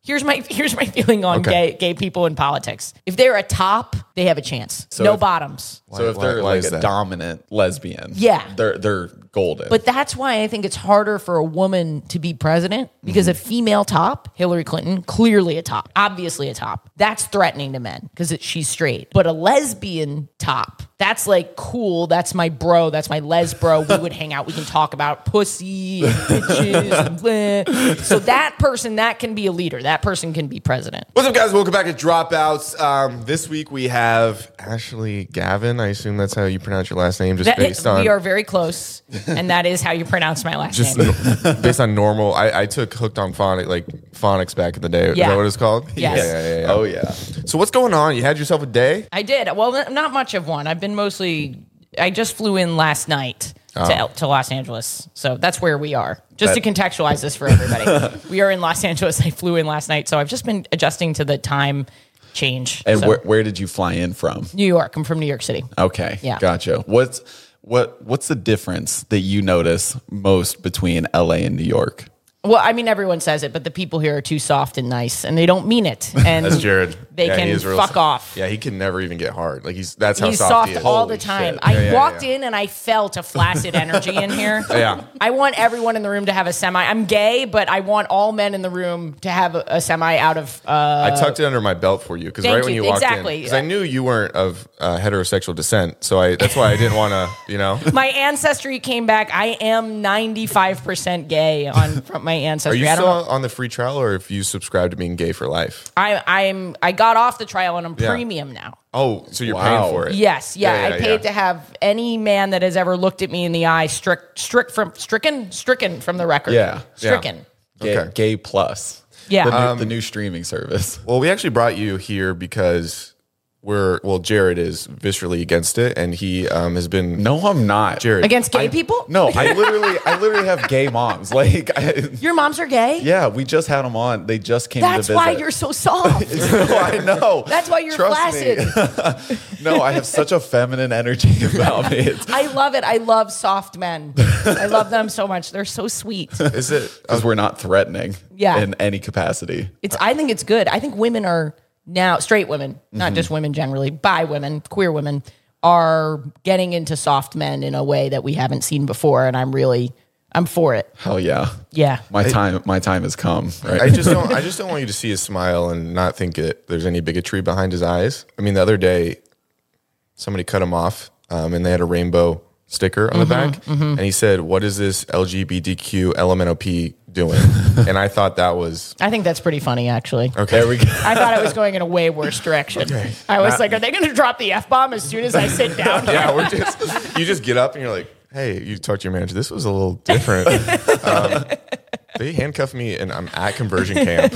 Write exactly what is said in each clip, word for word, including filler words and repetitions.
Here's my here's my feeling on Okay. gay gay people in politics. If they're a top, they have a chance. So no if- bottoms. So if Why- they're why like is a that? dominant lesbian, Yeah. they're they're golden. But that's why I think it's harder for a woman to be president because a female top, Hillary Clinton, clearly a top, obviously a top. That's threatening to men because she's straight. But a lesbian top, that's like cool. That's my bro. That's my les bro. We would hang out. We can talk about pussy and bitches. And bleh. So that person, that can be a leader. That person can be president. What's up, guys? Welcome back to Dropouts. Um, this week we have Ashley Gavin. I assume that's how you pronounce your last name, just That- based on we are very close, and that is how you pronounce my last just name. no- based on normal. I, I took hooked on phonic like phonics back in the day. Is Yeah. that what it's called? Yes. Yeah, yeah, yeah, yeah. oh yeah, So what's going on? You had yourself a day? I did. Well, n- not much of one. I've been mostly. I just flew in last night to El- to Los Angeles, so that's where we are. Just That- to contextualize this for everybody, we are in Los Angeles. I flew in last night, so I've just been adjusting to the time change. and So, where where did you fly in from? New York. I'm from New York City. Okay, Yeah. gotcha. What's what what's the difference that you notice most between L A and New York? Well, I mean, everyone says it, but the people here are too soft and nice, and they don't mean it. And That's Jared. They Yeah, he can is real fuck soft. off. Yeah, he can never even get hard. Like he's that's how He's soft, soft he is. all Holy the time. shit. I Yeah, yeah, walked yeah. in and I felt a flaccid energy in here. Yeah. I want everyone in the room to have a semi. I'm gay, but I want all men in the room to have a, a semi out of. Uh, I tucked it under my belt for you because Thank right when you. you walked Exactly. in, because I knew you weren't of uh, heterosexual descent, so I that's why I didn't want to, you know. my ancestry came back. I am ninety-five percent gay on from my Are ancestry. you I don't still know. on the free trial, or if you subscribe to being gay for life? I, I'm. I got off the trial and I'm Yeah. premium now. Oh, so you're Wow. paying for it? Yes, yeah, Yeah, yeah, I paid yeah. to have any man that has ever looked at me in the eye strict, strict from stricken, stricken from the record. Yeah. stricken. Gay, Okay. Gay Plus. Yeah. the new, Um, the new streaming service. Well, we actually brought you here because we're well, Jared is viscerally against it, and he um, has been No, I'm not. Jared Against gay people? No, I literally I literally have gay moms. Like, I, Your moms are gay? yeah, we just had them on. They just came That's to visit. why you're so soft. No, I know. That's why you're Trust me. flaccid. No, I have such a feminine energy about me. It's I love it. I love soft men. I love them so much. They're so sweet. Is it? because we're not threatening Yeah. in any capacity. It's. I think it's good. I think women are now straight women, not Mm-hmm. just women generally, bi women, queer women are getting into soft men in a way that we haven't seen before, and I'm really, I'm for it. Hell yeah. Yeah. My time my time has come. Right. I just don't. I just don't want you to see his smile and not think it. There's any bigotry behind his eyes. I mean, the other day, somebody cut him off, um, and they had a rainbow sticker on the back, and he said, "What is this L G B T Q L M N O P doing?" And I thought that was I think that's pretty funny, actually. okay. There we go. I thought it was going in a way worse direction. I was like, are they going to drop the F bomb as soon as I sit down? Yeah, we're just you just get up and you're like, "Hey," you talk to your manager. This was a little different. um, they handcuffed me and I'm at conversion camp,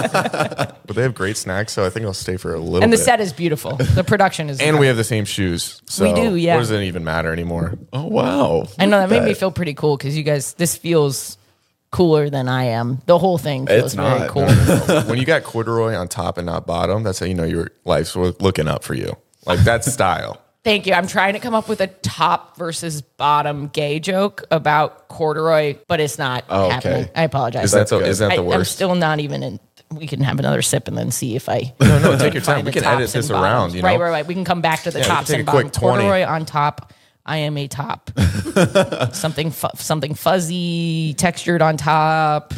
but they have great snacks, so I think I'll stay for a little. And the bit. set is beautiful. The production is. and we have the same shoes. So We do, yeah. What does it even matter anymore? Oh wow. I know that made me feel pretty cool because you guys, this feels cooler than I am. The whole thing feels It's very not. cool. When you got corduroy on top and not bottom, that's how you know your life's looking up for you. Like that's style. Thank you. I'm trying to come up with a top versus bottom gay joke about corduroy, but it's not Oh, okay. happening. I apologize. Is that That's the, good. is that I, the I'm worst? still not even in. We can have another sip and then see if I. no, no, take your time. find We the can edit tops and this bottoms. around. You know, Right, right, right. We can come back to the Yeah, we can tops take and a quick bottom. twenty. Corduroy on top. I am a top. something fu- something fuzzy textured on top.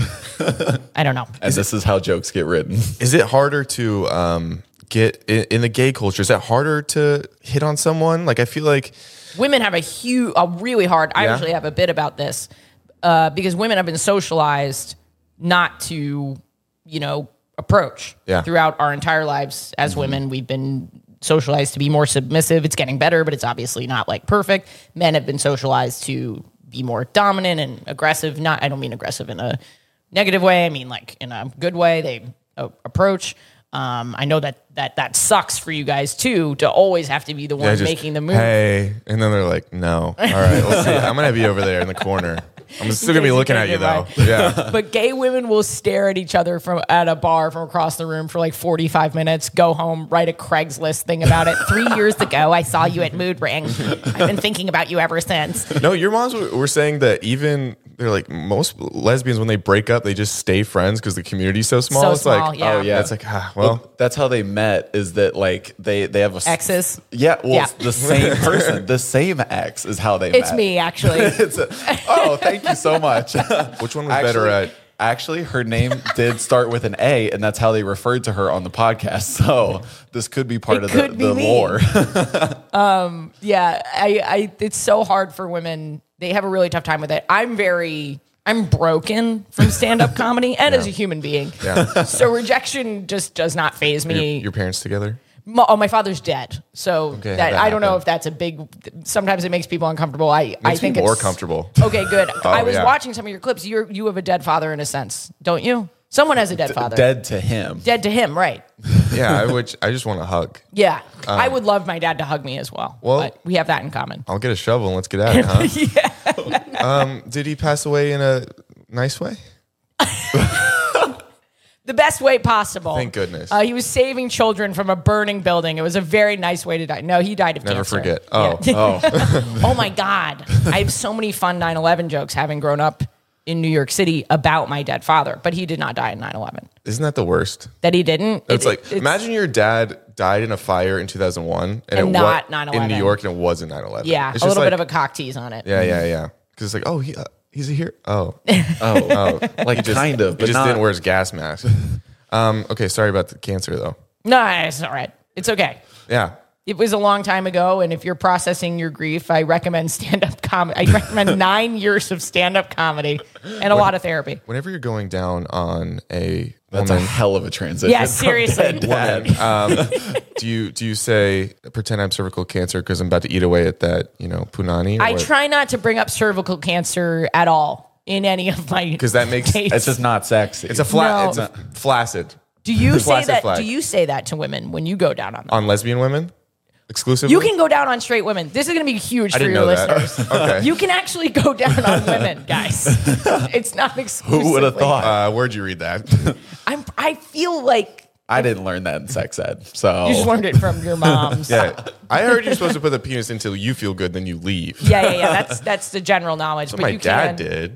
I don't know. And this is how jokes get written. Is it harder to um, get in, in the gay culture? Is it harder to hit on someone? Like I feel like Women have a huge, a really hard. I Yeah? actually have a bit about this uh, because women have been socialized not to, you know, approach Yeah. throughout our entire lives as women. We've been socialized to be more submissive. It's getting better, but it's obviously not like perfect. Men have been socialized to be more dominant and aggressive. Not, I don't mean aggressive in a negative way. I mean like in a good way. They uh, approach. Um, I know that that that sucks for you guys too to always have to be the one I just, making the move. Hey, and then they're like, "No, all right, let's see. I'm gonna be over there in the corner. I'm still gonna be Crazy looking at you though." Yeah, But gay women will stare at each other from at a bar from across the room for like forty-five minutes, go home, write a Craigslist thing about it. Three years ago, I saw you at Mood Ring. I've been thinking about you ever since. no, your moms were, were saying that even they're like most lesbians when they break up, they just stay friends because the community's so small. So it's small, like, yeah. Oh yeah, it's like ah, well, well, that's how they met. Is that like they they have a s- Exes. Yeah, well, Yeah. it's the same person, the same ex is how they It's met. me, actually. It's a, oh, thank you so much. which one was better at? Actually, her name did start with an A, and that's how they referred to her on the podcast. So this could be part It of the, could be the me. lore. Yeah, I, I, it's so hard for women. They have a really tough time with it. I'm very, I'm broken from stand-up comedy and as a human being. Yeah. So rejection just does not phase Your, me. your parents together? My, oh, my father's dead. So Okay, that, how'd that I don't know happen? if that's a big, sometimes it makes people uncomfortable. I, I Makes think me more it's comfortable. Okay, good. I was yeah. watching some of your clips. You you have a dead father in a sense, don't you? Someone has a dead father. Dead to him. Dead to him, right. Yeah, I would. I just want to hug. Yeah. I would love my dad to hug me as well. well- but we have that in common. I'll get a shovel and let's get at it, huh? yeah. Um, did he pass away in a nice way? The best way possible. Thank goodness. Uh, he was saving children from a burning building. It was a very nice way to die. No, he died of Never cancer. forget. Oh, Yeah. Oh, Oh my God. I have so many fun nine eleven jokes having grown up in New York City about my dead father, but he did not die in nine eleven. isn't that the worst? That he didn't? It's It- like it's- imagine your dad died in a fire in two thousand one and, And it not wa- nine in eleven. New York and it wasn't nine eleven. Yeah, it's a just little like, bit of a cock tease on it. yeah, yeah, yeah. Because it's like, oh, he uh, he's a hero. Oh, oh, like just, kind of, he but just not. didn't wear his gas mask. um, okay, sorry about the cancer though. No, it's all right. It's okay. Yeah, It was a long time ago, and if you're processing your grief, I recommend stand-up comedy. I recommend nine years of stand-up comedy and a lot of therapy. whenever you're going down on a That's a woman, hell of a transition. Yeah, from seriously. dead dad. um, do you do you say pretend I'm cervical cancer because I'm about to eat away at that you know punani? or I what? try not to bring up cervical cancer at all in any of my because that makes dates. It's just not sexy. it's a flat. No. It's a flaccid Do you say Flaccid that? flag. Do you say that to women when you go down on them? on lesbian women exclusively. You can go down on straight women. This is going to be huge I for didn't your know that. listeners. Okay. You can actually go down on women, guys. It's not exclusively. Who would have thought? Uh, where'd you read that? I'm. I feel like I didn't learn that in sex ed. So you just learned it from your moms. yeah, I heard you're supposed to put the penis until you feel good, then you leave. yeah, yeah, yeah. That's that's the general knowledge. That's but what my you dad can.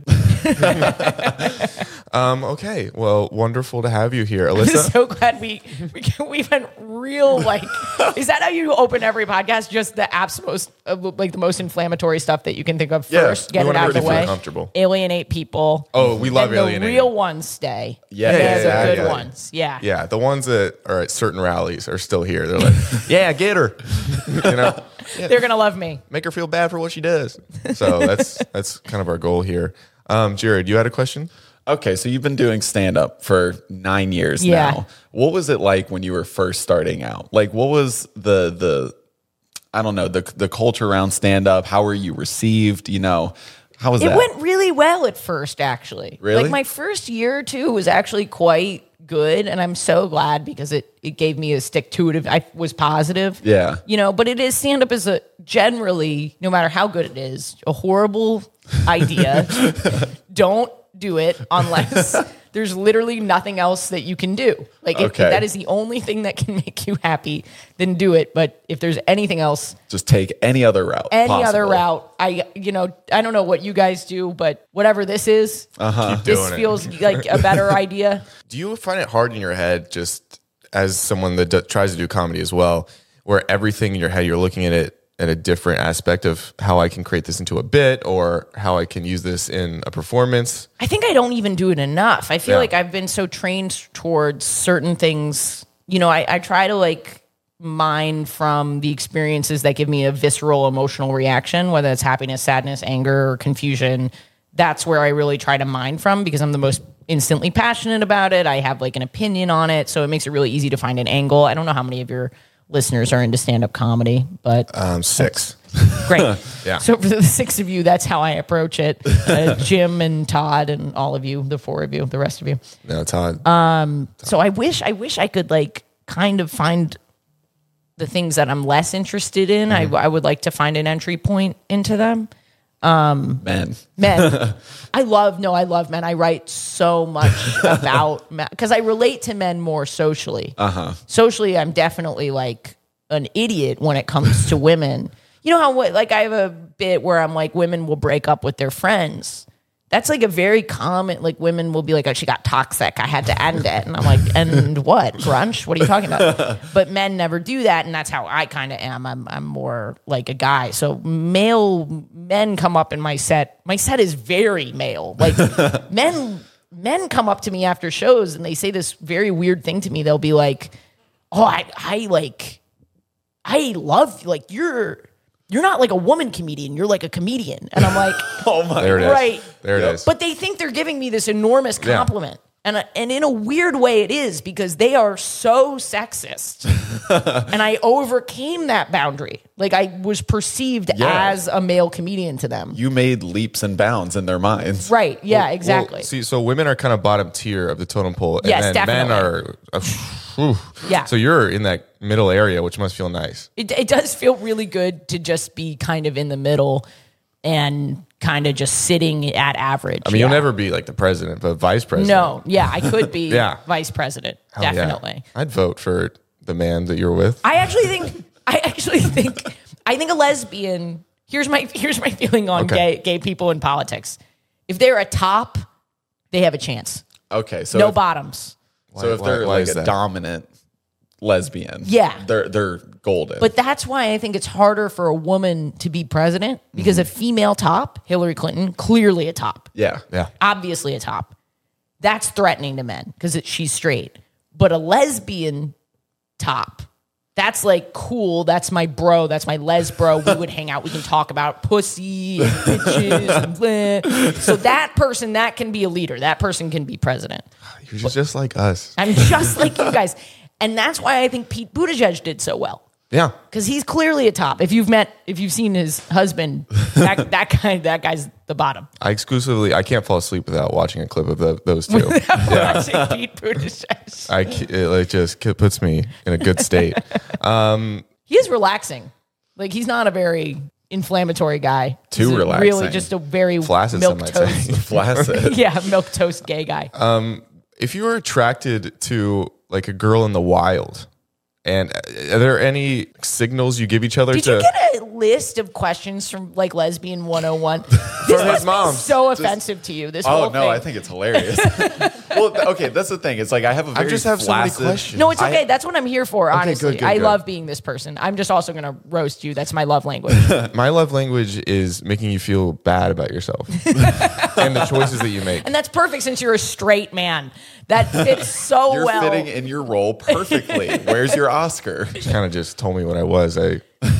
did. um, okay, well, wonderful to have you here, I'm Alyssa. so glad we we we went real like. Is that how you open every podcast? Just the apps most uh, like the most inflammatory stuff that you can think of Yeah, first. Get we it wanna out of the really feel way. comfortable. Alienate people. Oh, we love and alienating. The real ones stay. Yeah, And yeah, they're the yeah, good yeah. ones. Yeah. Yeah, the ones that are at certain rallies are still here. They're like, yeah, get her. You know, They're gonna love me. make her feel bad for what she does. So that's that's kind of our goal here. Um, Jared, you had a question? Okay, so you've been doing stand up for nine years Yeah. now. What was it like when you were first starting out? Like, what was the the I don't know the the culture around stand up? How were you received? You know, how was It that? went really well at first, actually. Really? Like my first year or two was actually quite good, and I'm so glad because it it gave me a stick to it. I was positive. Yeah. You know, but it is stand up is a generally, no matter how good it is, a horrible idea. Don't do it unless there's literally nothing else that you can do. Like if, Okay. if that is the only thing that can make you happy, then do it. But if there's anything else, Just take any other route. any other possible. route, I you know I don't know what you guys do, but whatever this is, Uh-huh. Keep this doing it. feels like a better idea. Do you find it hard in your head, just as someone that d- tries to do comedy as well, where everything in your head, you're looking at it at a different aspect of how I can create this into a bit or how I can use this in a performance? I think I don't even do it enough. I feel Yeah. like I've been so trained towards certain things. You know, I, I try to like mine from the experiences that give me a visceral emotional reaction, whether it's happiness, sadness, anger, or confusion. That's where I really try to mine from because I'm the most instantly passionate about it. I have like an opinion on it. So it makes it really easy to find an angle. I don't know how many of your listeners are into stand-up comedy, but Um, six. great. Yeah. So for the six of you, that's how I approach it. Uh, Jim and Todd and all of you, the four of you, the rest of you. No, Todd. So I wish, I wish I could like kind of find the things that I'm less interested in. I, I would like to find an entry point into them. Man. Men. I love, no, I love men. I write so much about men because I relate to men more socially. Uh-huh. Socially, I'm definitely like an idiot when it comes to women. You know how, what, like, I have a bit where I'm like, women will break up with their friends That's like a very common, like women will be like, oh, she got toxic. I had to end it. And I'm like, and what? Brunch? What are you talking about? But men never do that. And that's how I kind of am. I'm, I'm more like a guy. So male men come up in my set. My set is very male. Like men, men come up to me after shows and they say this very weird thing to me. They'll be like, oh, I, I like, I love, like, you're, You're not like a woman comedian. You're like a comedian. And I'm like, oh my there it is. Right. There it Yep. is. But they think they're giving me this enormous compliment. Yeah. And, and in a weird way it is because they are so sexist. And I overcame that boundary. Like I was perceived Yeah. as a male comedian to them. You made leaps and bounds in their minds. Right. Yeah, Well, exactly. well, see, so women are kind of bottom tier of the totem pole. And Yes, then definitely. men are, uh, whew. Yeah. So you're in that middle area, which must feel nice. It, it does feel really good to just be kind of in the middle and kind of just sitting at average. I mean, yeah. you'll never be like the president, but vice president. No, yeah, I could be Yeah. vice president. Hell yeah. Definitely. I'd vote for the man that you're with. I actually think I actually think I think a lesbian. Here's my here's my feeling on Okay. gay gay people in politics. If they're a top, they have a chance. Okay, so No if, bottoms. so if Why- they're why like is a that? dominant lesbian, Yeah. they're they're golden. But that's why I think it's harder for a woman to be president because a female top, Hillary Clinton, clearly a top. yeah, Yeah. Obviously a top. That's threatening to men because she's straight. But a lesbian top, that's like cool. That's my bro. That's my les bro. We would hang out. We can talk about pussy and bitches. And bleh. So that person, that can be a leader. That person can be president. You're just, just like us. I'm just like you guys. And that's why I think Pete Buttigieg did so well. Yeah. Because he's clearly a top. If you've met, if you've seen his husband, that that guy, that guy's the bottom. I exclusively, I can't fall asleep without watching a clip of the, those two. Watching Pete Buttigieg. I, ca- it like just puts me in a good state. He is relaxing. Like he's not a very inflammatory guy. Too He's a relaxing. Really, just a very Flaccid, milk some might say. toast. flaccid. Yeah, milk toast gay guy. If you were attracted to like a girl in the wild, and are there any signals you give each other Did to? you get a list of questions from like Lesbian one oh one? This his must be mom. so offensive to you. This Oh whole no, thing. I think it's hilarious. Well, th- okay, that's the thing. It's like I have a very just have so many flaccid- questions. No, it's I- okay. That's what I'm here for, honestly. good, good, I good. love being this person. I'm just also going to roast you. That's my love language. My love language is making you feel bad about yourself and the choices that you make. And that's perfect since you're a straight man. That fits so You're well. fitting in your role perfectly. Where's your Oscar? Kind of just told me what I was. I,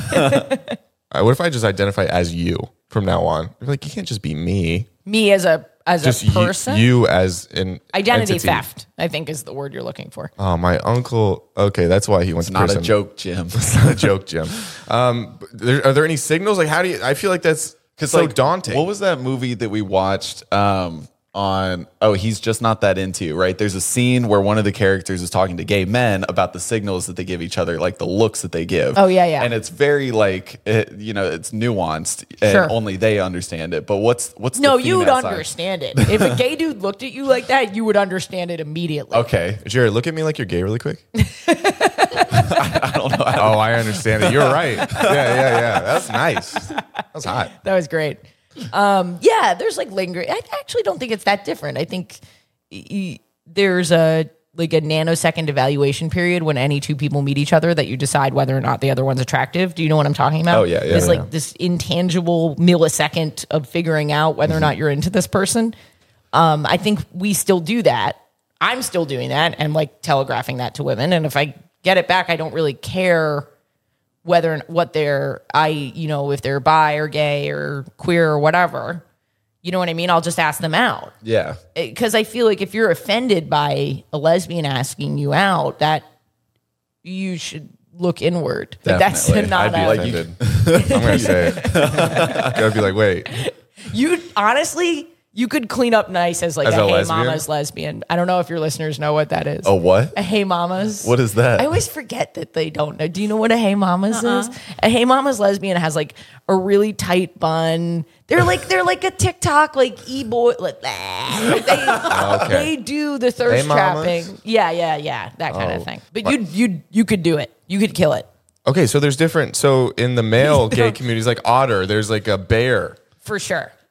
I what if I just identify as you from now on? You're like, you can't just be me. Me as a as Just a you, person. you as an Identity entity. theft, I think, is the word you're looking for. Oh, my uncle. Okay, that's why he went to Not prison. a joke, Jim. It's not a joke, Jim. Um, but there, are there any signals? Like, how do you? I feel like that's so like, daunting. What was that movie that we watched um, on? Oh, He's Just Not That Into You, right? There's a scene where one of the characters is talking to gay men about the signals that they give each other, like the looks that they give. Oh, yeah, yeah. And it's very like, it, you know, it's nuanced, and Sure. only they understand it. But what's what's No, the you would female side? understand it. If a gay dude looked at you like that, you would understand it immediately. Okay, Jared, look at me like you're gay really quick. I don't know. I Oh, I understand it. You're right. Yeah, yeah, yeah. That's nice. That's hot. That was great. Um, yeah, there's like lingering. I actually don't think it's that different. I think y- y- there's a like a nanosecond evaluation period when any two people meet each other that you decide whether or not the other one's attractive. Do you know what I'm talking about? Oh, yeah, yeah, It's yeah. like this intangible millisecond of figuring out whether or not you're into this person. Um, I think we still do that. I'm still doing that and like telegraphing that to women. And if I get it back, I don't really care whether what they're I you know if they're bi or gay or queer or whatever, you know what I mean? I'll just ask them out yeah. because I feel like if you're offended by a lesbian asking you out, that you should look inward. Like, that's Definitely. not I'd be a, like, you- Offended. I'm gonna say it. Gotta be like, wait. you honestly you could clean up nice as like As a, a hey lesbian? mamas lesbian. I don't know if your listeners know what that is. Oh, what? A hey mamas. What is that? I always forget that they don't know. Do you know what a hey mamas is? A hey mamas lesbian has like a really tight bun. They're like they're like a TikTok like e boy like that. They, Okay. they do the thirst Hey mamas? trapping. Yeah, yeah, yeah, that kind Oh. of thing. But you you you could do it. You could kill it Okay, so there's different. So in the male gay communities, like otter, there's like a bear. for sure.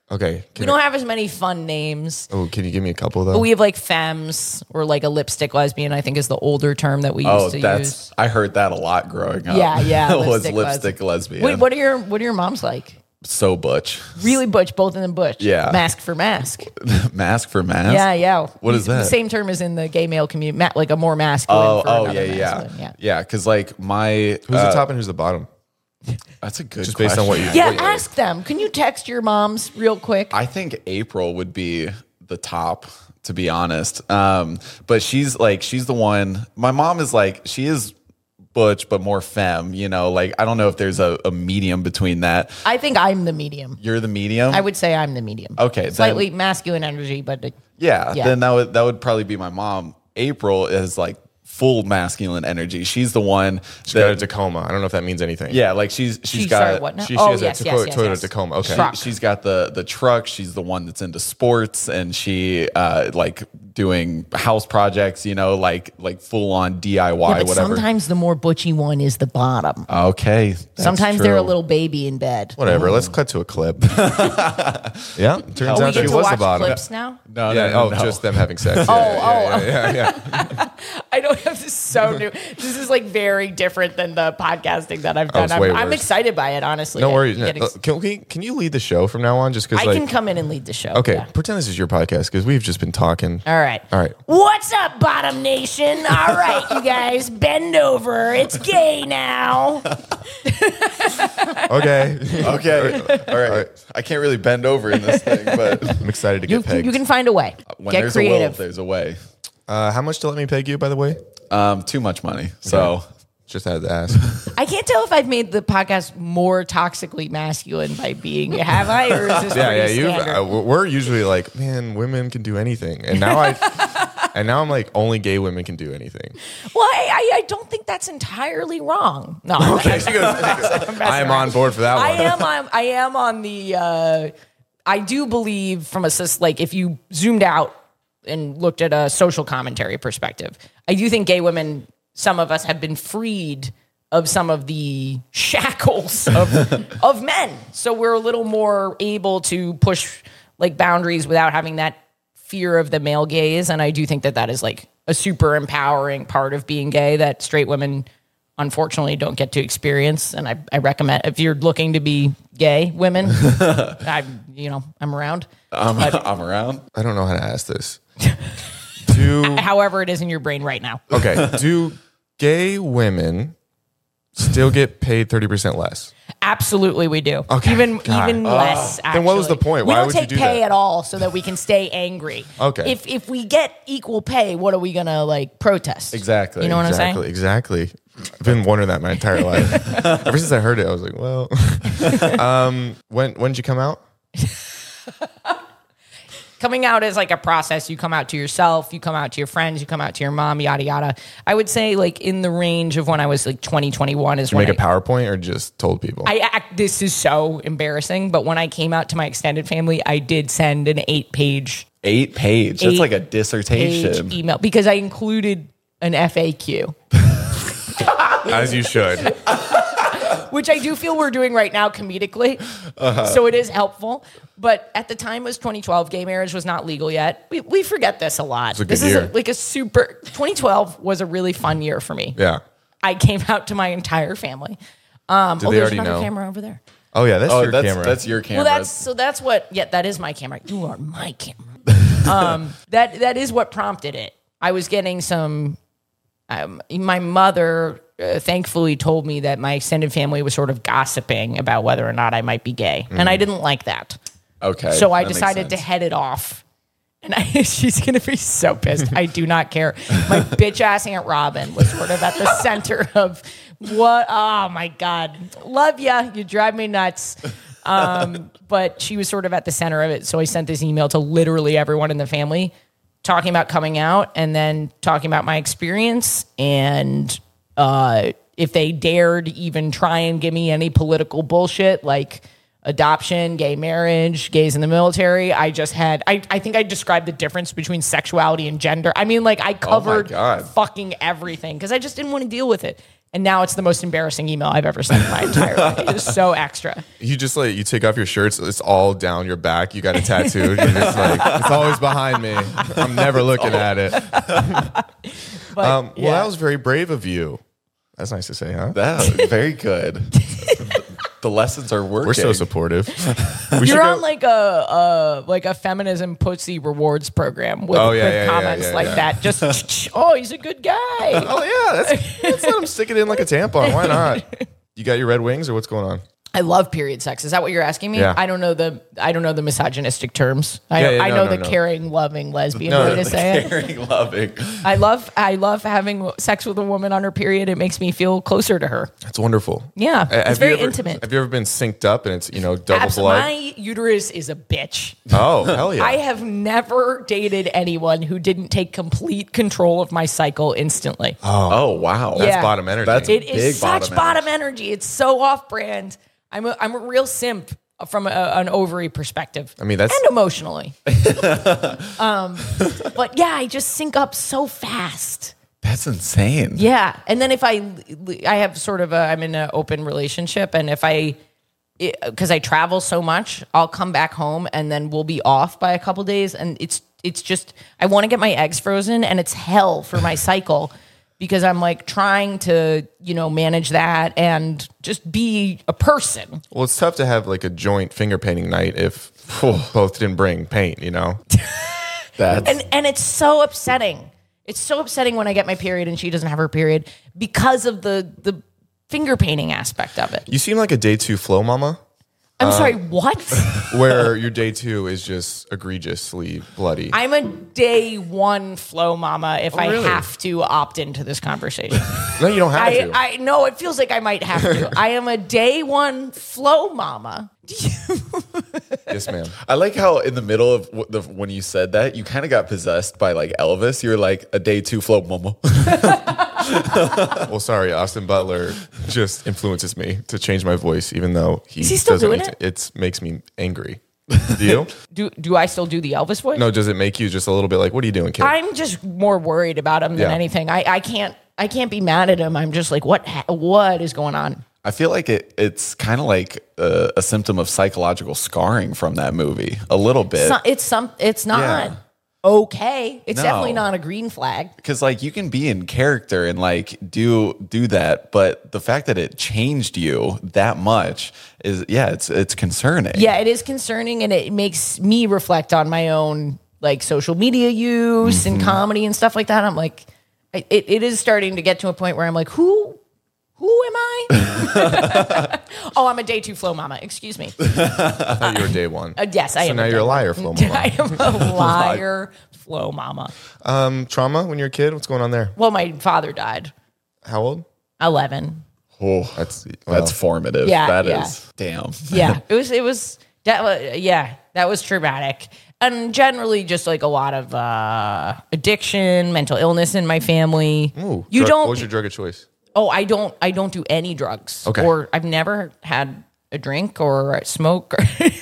Okay. We Can don't I- have as many fun names. oh, can you give me a couple though? But we have like femmes or like a lipstick lesbian, I think is the older term that we Oh, used to that's use. I heard that a lot growing up. Yeah, yeah. was lipstick lipstick lesbian. lesbian. Wait, what are your what are your moms like? So butch. Really butch, both of them butch. Yeah. Mask for mask. Mask for mask? Yeah, yeah. What is that? Same term as in the gay male community, ma- like a more masculine. Oh, for oh another yeah, yeah. masculine, yeah. Yeah, because like my Who's uh, the top and who's the bottom? That's a good Just question. based on what you- Yeah, Wait, wait. ask them. Can you text your moms real quick? I think April would be the top, to be honest. Um, but she's like, she's the one. My mom is like, she is butch, but more femme. You know, like I don't know if there's a, a medium between that. I think I'm the medium. You're the medium. I would say I'm the medium. Okay, Slightly masculine energy, but uh, Yeah, Yeah. then that would that would probably be my mom. April is like full masculine energy. She's the one She's got a that Tacoma. I don't know if that means anything. yeah, like she's she's She got started what now? She, she Oh, has yes, a yes, Toyota, yes, Toyota yes. Tacoma. Okay. Truck. she's got the the truck. She's the one that's into sports and she uh like doing house projects, you know, like like full on D I Y Yeah, but whatever. sometimes the more butchy one is the bottom. Okay. that's Sometimes they're a true. little baby in bed. Whatever. Let's cut to a clip. yeah. Turns Oh, we out she get to was watch the bottom. clips now? No, Yeah. no, no, oh, no. just them having sex. Oh, yeah, oh, yeah, yeah, yeah, yeah. I don't have this is so new. This is like very different than the podcasting that I've Oh, done. it's I'm, way I'm worse. excited by it, honestly. No I worries. get Uh, ex- Can we? Can you lead the show from now on? Just because, I like, can come in and lead the show. okay, yeah. pretend this is your podcast because we've just been talking. All right. All right. What's up, Bottom Nation? All right, you guys, bend over. It's gay now. Okay. Okay. All right. I can't really bend over in this thing, but I'm excited to You, get pegged. you can find a way. when Get there's creative. a will, there's a way. uh, how much to let me peg you? By the way, Um, too much money. So just had to ask. I can't tell if I've made the podcast more toxically masculine by being. Have I, or is this yeah, yeah. pretty You. standard? Uh, we're usually like, man, women can do anything, and now I. And now I'm like, only gay women can do anything. Well, I, I, I don't think that's entirely wrong. No, okay. She goes, I am on board for that one. I am on. I am on the. Uh, I do believe from a sus- like if you zoomed out and looked at a social commentary perspective, I do think gay women, some of us have been freed of some of the shackles of of men, so we're a little more able to push like boundaries without having that fear of the male gaze. And I do think that that is like a super empowering part of being gay that straight women unfortunately don't get to experience. And I, I recommend if you're looking to be gay women, I'm, you know, I'm around. I'm, I'm around. I don't know how to ask this. Do However it is in your brain right now. okay? Do gay women still get paid thirty percent less? Absolutely, we do. Okay, Even God. even less. Actually. Then what was the point? We Why don't would you take do pay that? at all, so that we can stay angry. Okay. If if we get equal pay, what are we gonna like protest? Exactly. You know what Exactly. I'm saying? Exactly. I've been wondering that my entire life. Ever since I heard it, I was like, well. um, when when did you come out? Coming out is like a process. You come out to yourself, you come out to your friends, you come out to your mom, yada yada. I would say like in the range of when I was like twenty, twenty-one is Did you when make a I, PowerPoint or just told people? I act, this is so embarrassing, but when I came out to my extended family, I did send an eight page Eight page. That's Eight like a page dissertation. email because I included an F A Q. As you should. Which I do feel we're doing right now comedically. Uh-huh. So it is helpful. But at the time it was twenty twelve. Gay marriage was not legal yet. We, we forget this a lot. It's a good this year. is a, like a super... twenty twelve was a really fun year for me. Yeah. I came out to my entire family. Um, Did oh, they there's already another know? camera over there. Oh yeah, that's Oh, your that's camera. that's your camera. Well, that's so that's what. Yeah, that is my camera. You are my camera. um, that that is what prompted it. I was getting some. Um, my mother uh, thankfully told me that my extended family was sort of gossiping about whether or not I might be gay, and I didn't like that. okay. So I that makes decided to sense. head it off. And I, she's going to be so pissed. I do not care. My bitch ass Aunt Robin was sort of at the center of what? Oh my God. Love ya. You drive me nuts. Um, but she was sort of at the center of it. So I sent this email to literally everyone in the family talking about coming out and then talking about my experience. And uh, if they dared even try and give me any political bullshit, like adoption, gay marriage, gays in the military. I just had, I, I think I described the difference between sexuality and gender. I mean, like I covered God. fucking everything because I just didn't want to deal with it. And now it's the most embarrassing email I've ever sent in my entire life. It is so extra. You just like, you take off your shirts, it's all down your back. You got a tattoo. You're just like, it's always behind me. I'm never looking at it. But, Um, well, yeah. that was very brave of you. That's nice to say, huh? That was very good. The lessons are working. We're so supportive. We should You're go- on like a uh, like a feminism pussy rewards program with, Oh, yeah, with yeah, yeah, comments yeah, like yeah. that. Just oh, he's a good guy. Oh yeah, that's, that's let him stick it in like a tampon. Why not? You got your Red Wings or what's going on? I love period sex. Is that what you're asking me? Yeah. I don't know the I don't know the misogynistic terms. I, Yeah, yeah, I no, know no, the no. caring, loving lesbian No, way no, to the say it. Caring, loving. I love I love having sex with a woman on her period. It makes me feel closer to her. That's wonderful. Yeah, Uh, have it's you very ever- intimate. Have you ever been synced up and it's, you know, double Abs- blood? my uterus is a bitch. Oh, hell yeah. I have never dated anyone who didn't take complete control of my cycle instantly. Oh, wow. That's Yeah. bottom energy. That's It big is such bottom bottom energy. It's so off brand. I'm a, I'm a real simp from a, an ovary perspective. I mean, that's- and emotionally. um, but yeah, I just sync up so fast. That's insane. Yeah, and then if I I have sort of a I'm in an open relationship, and if I because I travel so much, I'll come back home and then we'll be off by a couple days, and it's it's just I want to get my eggs frozen, and it's hell for my cycle because I'm like trying to you know manage that and just be a person. Well, it's tough to have like a joint finger painting night if both didn't bring paint, you know? That's And and it's so upsetting. It's so upsetting when I get my period and she doesn't have her period because of the the finger painting aspect of it. You seem like a day two flow mama, I'm sorry, what? where your day two is just egregiously bloody. I'm a day one flow mama if I really? have to opt into this conversation. no, you don't have I, to. I no, it feels like I might have to. I am a day one flow mama. yes, ma'am. I like how in the middle of w- the, when you said that, you kind of got possessed by like Elvis. You're like a day two flow mama. Well, sorry, Austin Butler just influences me to change my voice, even though he, Is he still doesn't doing need it? to. It makes me angry. Do you? Do do I still do the Elvis voice? No, does it make you just a little bit like, what are you doing, kid? I'm just more worried about him than Yeah. anything. I, I can't I can't be mad at him. I'm just like, what ha- what is going on? I feel like it, it's kind of like a, a symptom of psychological scarring from that movie, a little bit. It's not, it's some it's not Yeah. okay. It's No. definitely not a green flag. Because like you can be in character and like do do that, but the fact that it changed you that much is yeah, it's it's concerning. Yeah, it is concerning, and it makes me reflect on my own like social media use and comedy and stuff like that. I'm like, I- it, it is starting to get to a point where I'm like, who, who am I? Oh, I'm a day two flow mama. Excuse me. I thought you were day one. Uh, yes, I so am. now a you're a day- liar, flow mama. I am a liar, flow mama. Um, trauma when you're a kid? What's going on there? Well, my father died. How old? eleven. Oh, That's well, that's formative. Yeah, That is yeah. damn. Yeah, it was. It was. That was. Yeah, that was traumatic, and generally just like a lot of uh, addiction, mental illness in my family. Ooh, you drug- don't. What was your drug of choice? Oh, I don't. I don't do any drugs. Okay. Or I've never had a drink or a smoke or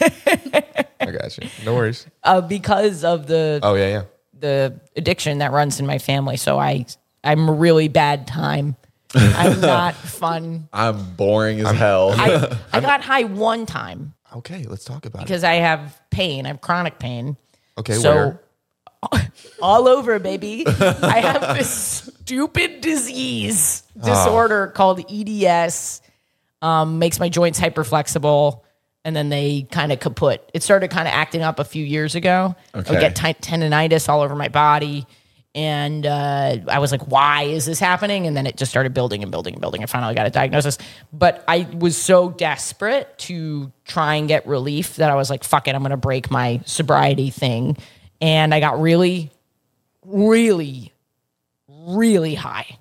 I got you. No worries. uh, because of the Oh yeah, yeah. the addiction that runs in my family. So I I'm a really bad time. I'm not fun. I'm boring as hell. I I got high one time Okay, let's talk about it. because I have pain. I have chronic pain. Okay, So where? all over, baby. I have this stupid disease disorder called E D S. Um, makes my joints hyperflexible, and then they kind of kaput. It started kind of acting up a few years ago. I Okay. would get t- tendonitis all over my body, and uh, I was like, "Why is this happening?" And then it just started building and building and building. I finally got a diagnosis, but I was so desperate to try and get relief that I was like, "Fuck it, I'm going to break my sobriety thing." And I got really, really, really high.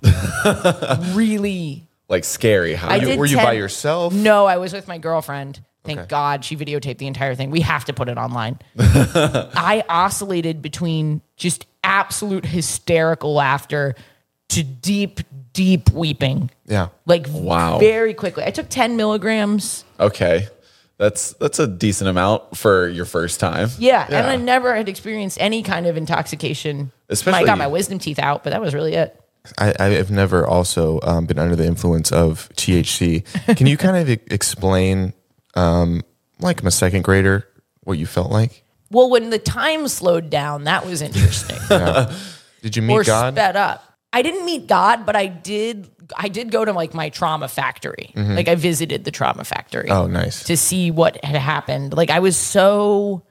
really. like scary. How I You- did were you ten- by yourself? No, I was with my girlfriend. Thank Okay. God she videotaped the entire thing. We have to put it online. I oscillated between just absolute hysterical laughter to deep, deep weeping. Yeah. Like Wow. very quickly. I took ten milligrams. Okay. That's that's a decent amount for your first time. Yeah, Yeah. and I never had experienced any kind of intoxication. Especially- I got my wisdom teeth out, but that was really it. I, I have never also um, been under the influence of T H C. Can you kind of e- explain, um, like I'm a second grader, what you felt like? Well, when the time slowed down, that was interesting. Yeah. Did you meet or God? sped up. I didn't meet God, but I did. I did go to like my trauma factory. Mm-hmm. Like I visited the trauma factory. Oh, nice. To see what had happened. Like I was so,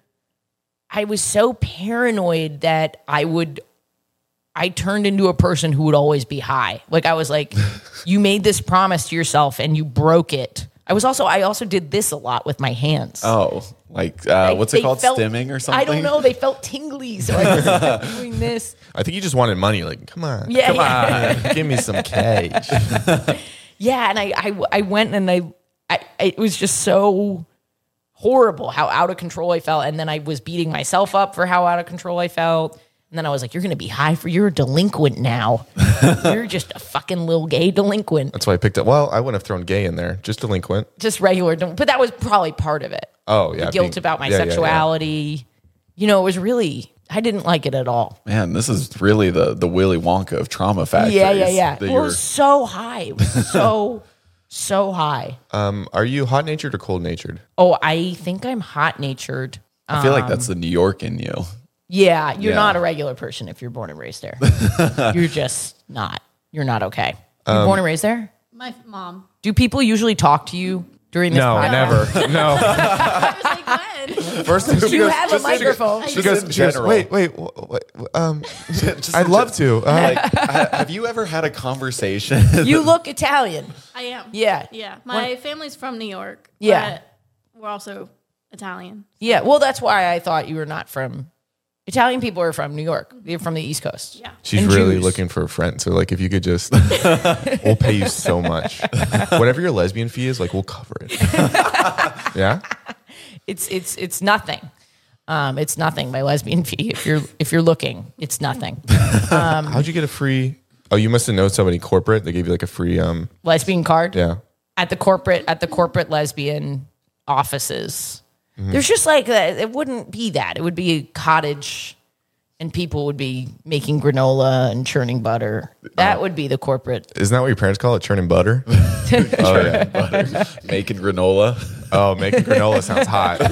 I was so paranoid that I would. I turned into a person who would always be high. Like I was like, you made this promise to yourself and you broke it. I was also, I also did this a lot with my hands. Oh, like, uh, Like, what's they it called? felt- Stimming or something? I don't know. They felt tingly. So I was like, doing this. I think you just wanted money. Like, come on. Yeah. Come yeah. on. Give me some cash. Yeah. And I, I, I went and I, I, it was just so horrible how out of control I felt. And then I was beating myself up for how out of control I felt. And then I was like, you're going to be high for, you're a delinquent now. You're just a fucking little gay delinquent. That's why I picked up. Well, I wouldn't have thrown gay in there. Just delinquent. Just regular. del- But that was probably part of it. Oh, yeah. The guilt being- about my yeah, yeah, yeah. sexuality. You know, it was really, I didn't like it at all. Man, this is really the the Willy Wonka of trauma factories. Yeah, yeah, yeah. that It you're- was so high. It was so, so high. Um, are you hot natured or cold natured? Oh, I think I'm hot natured. I feel like that's the New York in you. Yeah, you're Yeah. not a regular person if you're born and raised there. You're just not. You're not okay. You're Um, born and raised there? My mom. Do people usually talk to you during this No, podcast? never. No. I was like, when? First, Do you have a microphone? She goes, in she goes, general. wait, wait, wh- wh- um, Just I'd in love gen- to. Uh, Like, ha- have you ever had a conversation? You look Italian. I am. Yeah. Yeah. My family's from New York. Yeah. But we're also Italian. Yeah, well, that's why I thought you were not from... Italian people are from New York. They're from the East Coast. Yeah. She's And really Jews. looking for a friend. So, like, if you could just, we'll pay you so much. Whatever your lesbian fee is, like, we'll cover it. Yeah? It's it's it's nothing. Um, it's nothing. My lesbian fee. If you're if you're looking, it's nothing. How'd you get a free? Oh, you must have known somebody corporate. They gave you like a free, um, Lesbian card. yeah. At the corporate at the corporate lesbian offices. Mm-hmm. There's just like that. It wouldn't be that. It would be a cottage, and people would be making granola and churning butter. That would be the corporate. Isn't that what your parents call it? Churning butter? Oh, yeah. Making granola. Oh, making granola sounds hot.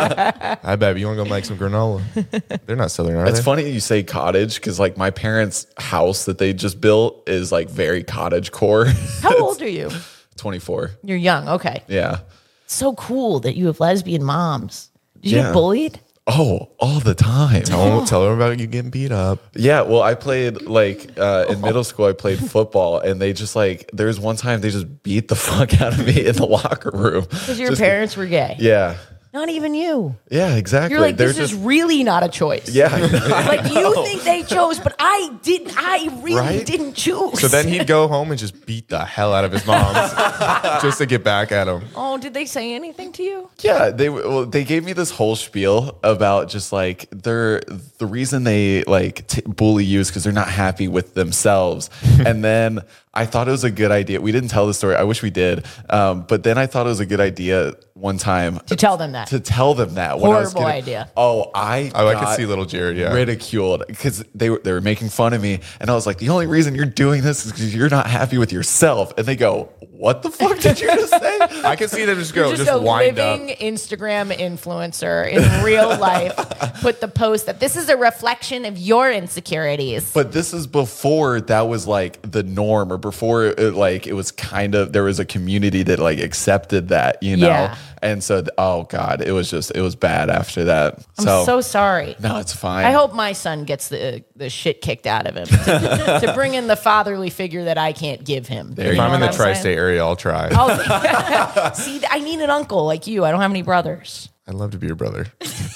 I bet you want to go make some granola. They're not Southern, are It's they? funny you say cottage because like my parents' house that they just built is like very cottage core. How old are you? twenty-four. You're young. Okay. Yeah. So cool that you have lesbian moms. Did you Yeah. get bullied? Oh, all the time. Tell, tell them about you getting beat up. Yeah, well, I played like uh, in middle school. I played football, and they just like there was one time they just beat the fuck out of me in the locker room. Because your Just- parents were gay. Yeah, Not even you. yeah, exactly. You're like, They're this just is really not a choice. yeah. I know. Like you think they chose, but I didn't. I really Right? didn't choose. So then he'd go home and just beat the hell out of his moms just to get back at him. oh, did they say anything to you? Yeah, they well, they gave me this whole spiel about just like they're the reason they like t- bully you is because they're not happy with themselves. And then I thought it was a good idea. We didn't tell the story. I wish we did. Um, but then I thought it was a good idea one time To tell them that. to tell them that. When I was Horrible getting- idea. Oh, I Oh, I could got see little Jared, yeah. ridiculed because they were they were making fun of me, and I was like, the only reason you're doing this is because you're not happy with yourself. And they go, what the fuck did you just say? I could see them just go, You're just, just, a wind up. living Instagram influencer in real life. Put the post that this is a reflection of your insecurities. But this is before that was like the norm, or before it, like it was kind of there was a community that like accepted that, you know. Yeah. And so, th- oh god, it was just it was bad after that. I'm so, so sorry. no, it's fine. I hope my son gets the the shit kicked out of him to, to bring in the fatherly figure that I can't give him. There If you I'm in the what I'm saying? tri-state area, I'll try. Oh, see, I need an uncle like you. I don't have any brothers. I'd love to be your brother.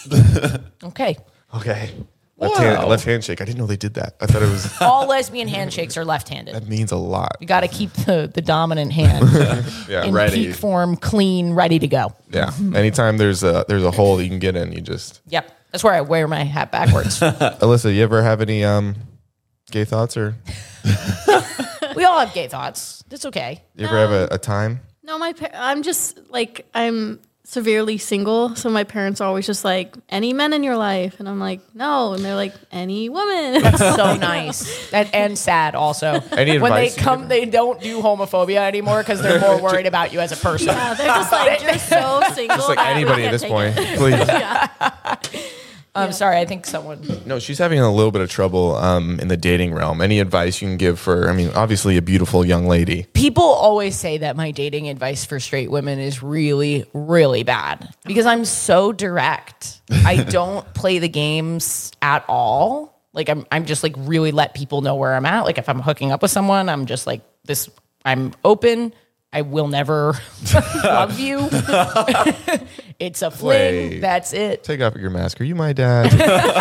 Okay. Okay. Left, hand, Wow. left handshake. I didn't know they did that. I thought it was, All lesbian handshakes are left-handed. that means a lot. You got to keep the, the dominant hand Yeah. in ready. peak form, clean, ready to go. Yeah. Anytime there's a there's a hole that you can get in, you just. Yep. That's where I wear my hat backwards. Alyssa, you ever have any um gay thoughts, or We all have gay thoughts. That's okay. you ever have a, a time? No, my par- I'm just like I'm severely single, so my parents are always just like, any men in your life? And I'm like, no. And they're like, any woman. That's so nice. That, and sad also. Any when they advice you come, give- they don't do homophobia anymore because they're more worried about you as a person. Yeah, they're just like, you're so single. Just like that we anybody at can't this take point, it." please. Yeah. I'm sorry. I think someone. No, she's having a little bit of trouble um, in the dating realm. Any advice you can give for, I mean, obviously a beautiful young lady. People always say that my dating advice for straight women is really, really bad because I'm so direct. I don't play the games at all. Like I'm, I'm just like really let people know where I'm at. Like if I'm hooking up with someone, I'm just like this. I'm open. I will never love you. It's a fling. Wait. That's it. Take off your mask. Are you my dad?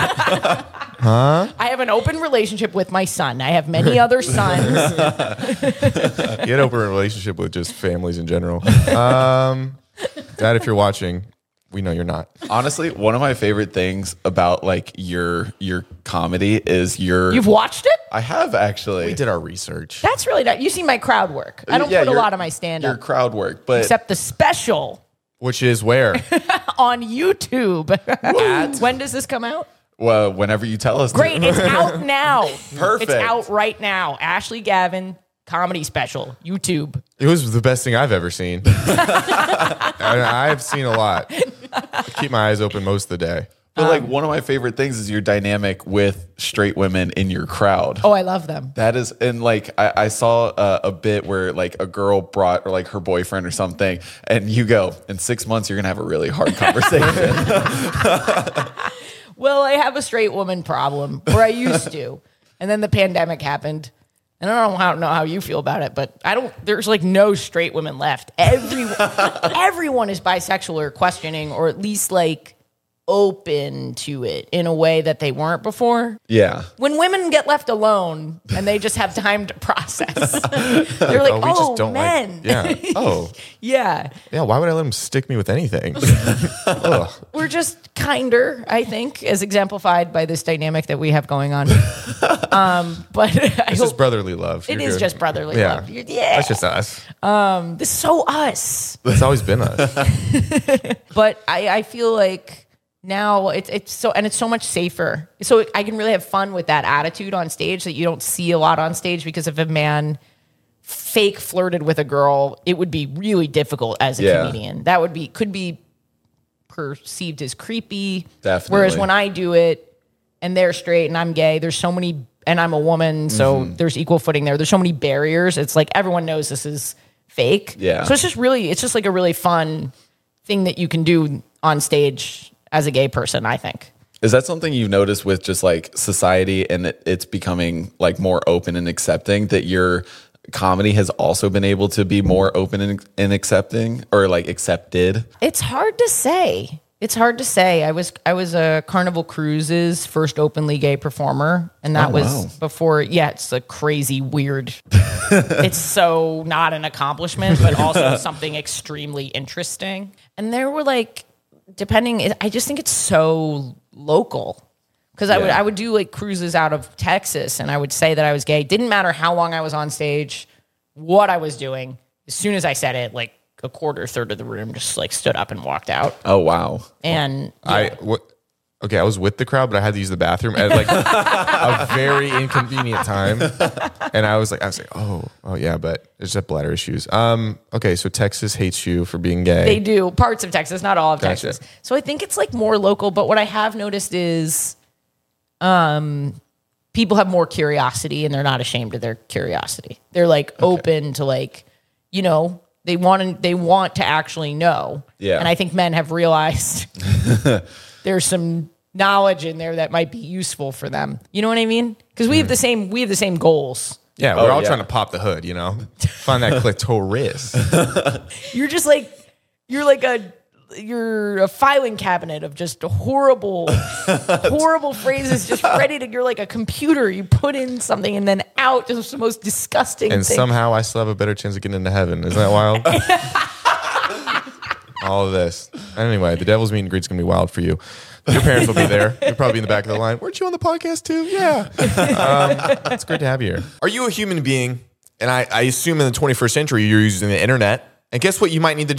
I have an open relationship with my son. I have many other sons. Get open relationship with just families in general. Um, Dad, if you're watching, we know you're not. Honestly, one of my favorite things about like your your comedy is your. You've watched it? I have actually. We did our research. That's really not. You see my crowd work. I don't Yeah, put a your- lot of my stand Your up, crowd work, but except the special Which is where? on YouTube. When does this come out? well, whenever you tell us. to. Great. It's out now. Perfect. It's out right now. Ashley Gavin comedy special, YouTube. It was the best thing I've ever seen. And I've seen a lot. I keep my eyes open most of the day. But like one of my favorite things is your dynamic with straight women in your crowd. Oh, I love them. That is, and like I, I saw a, a bit where like a girl brought or like her boyfriend or something, and you go, in six months you're gonna have a really hard conversation. Well, I have a straight woman problem, or I used to. And then the pandemic happened. And I don't know how, know how you feel about it, but I don't, there's like no straight women left. Everyone, everyone is bisexual or questioning, or at least like open to it in a way that they weren't before. Yeah. When women get left alone and they just have time to process, they're like, Oh, oh, we just don't men. like. Yeah. Oh, Yeah. yeah. Why would I let him stick me with anything? Ugh. We're just kinder, I think, as exemplified by this dynamic that we have going on. um, but I It's just hope brotherly love. it You're is good. just brotherly Yeah. love. You're- yeah. That's just us. This is so us. It's always been us. But I, I feel like now it's it's so and it's so much safer. So I can really have fun with that attitude on stage that you don't see a lot on stage, because if a man fake flirted with a girl, it would be really difficult as a Yeah. comedian. That would be could be perceived as creepy. Definitely. Whereas when I do it and they're straight and I'm gay, there's so many, and I'm a woman, so Mm-hmm. there's equal footing there. There's so many barriers. It's like everyone knows this is fake. Yeah. So it's just really, it's just like a really fun thing that you can do on stage as a gay person, I think. Is that something you've noticed with just like society and it, it's becoming like more open and accepting, that your comedy has also been able to be more open and, and accepting, or like accepted? It's hard to say. It's hard to say. I was I was a Carnival Cruises first openly gay performer, and that Oh, was wow. before. Yeah, it's a crazy weird. It's so not an accomplishment, but also something extremely interesting. And there were like, depending, I just think it's so local. Because I would Yeah. I would do like cruises out of Texas, and I would say that I was gay. Didn't matter how long I was on stage, what I was doing. As soon as I said it, like a quarter, third of the room just like stood up and walked out. Oh, wow. And I what? Okay, I was with the crowd, but I had to use the bathroom at like a very inconvenient time, and I was like, I was like, oh, oh yeah, but it's just bladder issues. Um, okay, so Texas hates you for being gay. they do parts of Texas, not all of Gotcha. Texas. So I think it's like more local. But what I have noticed is, um, people have more curiosity, and they're not ashamed of their curiosity. They're like open to like, you know, they want to they want to actually know. Yeah. And I think men have realized there's some knowledge in there that might be useful for them. You know what I mean? Because we have the same we have the same goals. yeah, we're Oh, all yeah. trying to pop the hood, you know, find that clitoris. You're just like you're like a you're a filing cabinet of just horrible horrible phrases, just ready to, you're like a computer. You put in something and then out, just the most disgusting And thing. somehow I still have a better chance of getting into heaven. Isn't that wild? All of this. Anyway, the devil's meet and greet's gonna be wild for you. Your parents will be there. You'll probably be in the back of the line. Weren't you on the podcast too? Yeah. Um, it's great to have you here. Are you a human being? And I, I assume in the twenty-first century you're using the internet. And guess what you might need to do?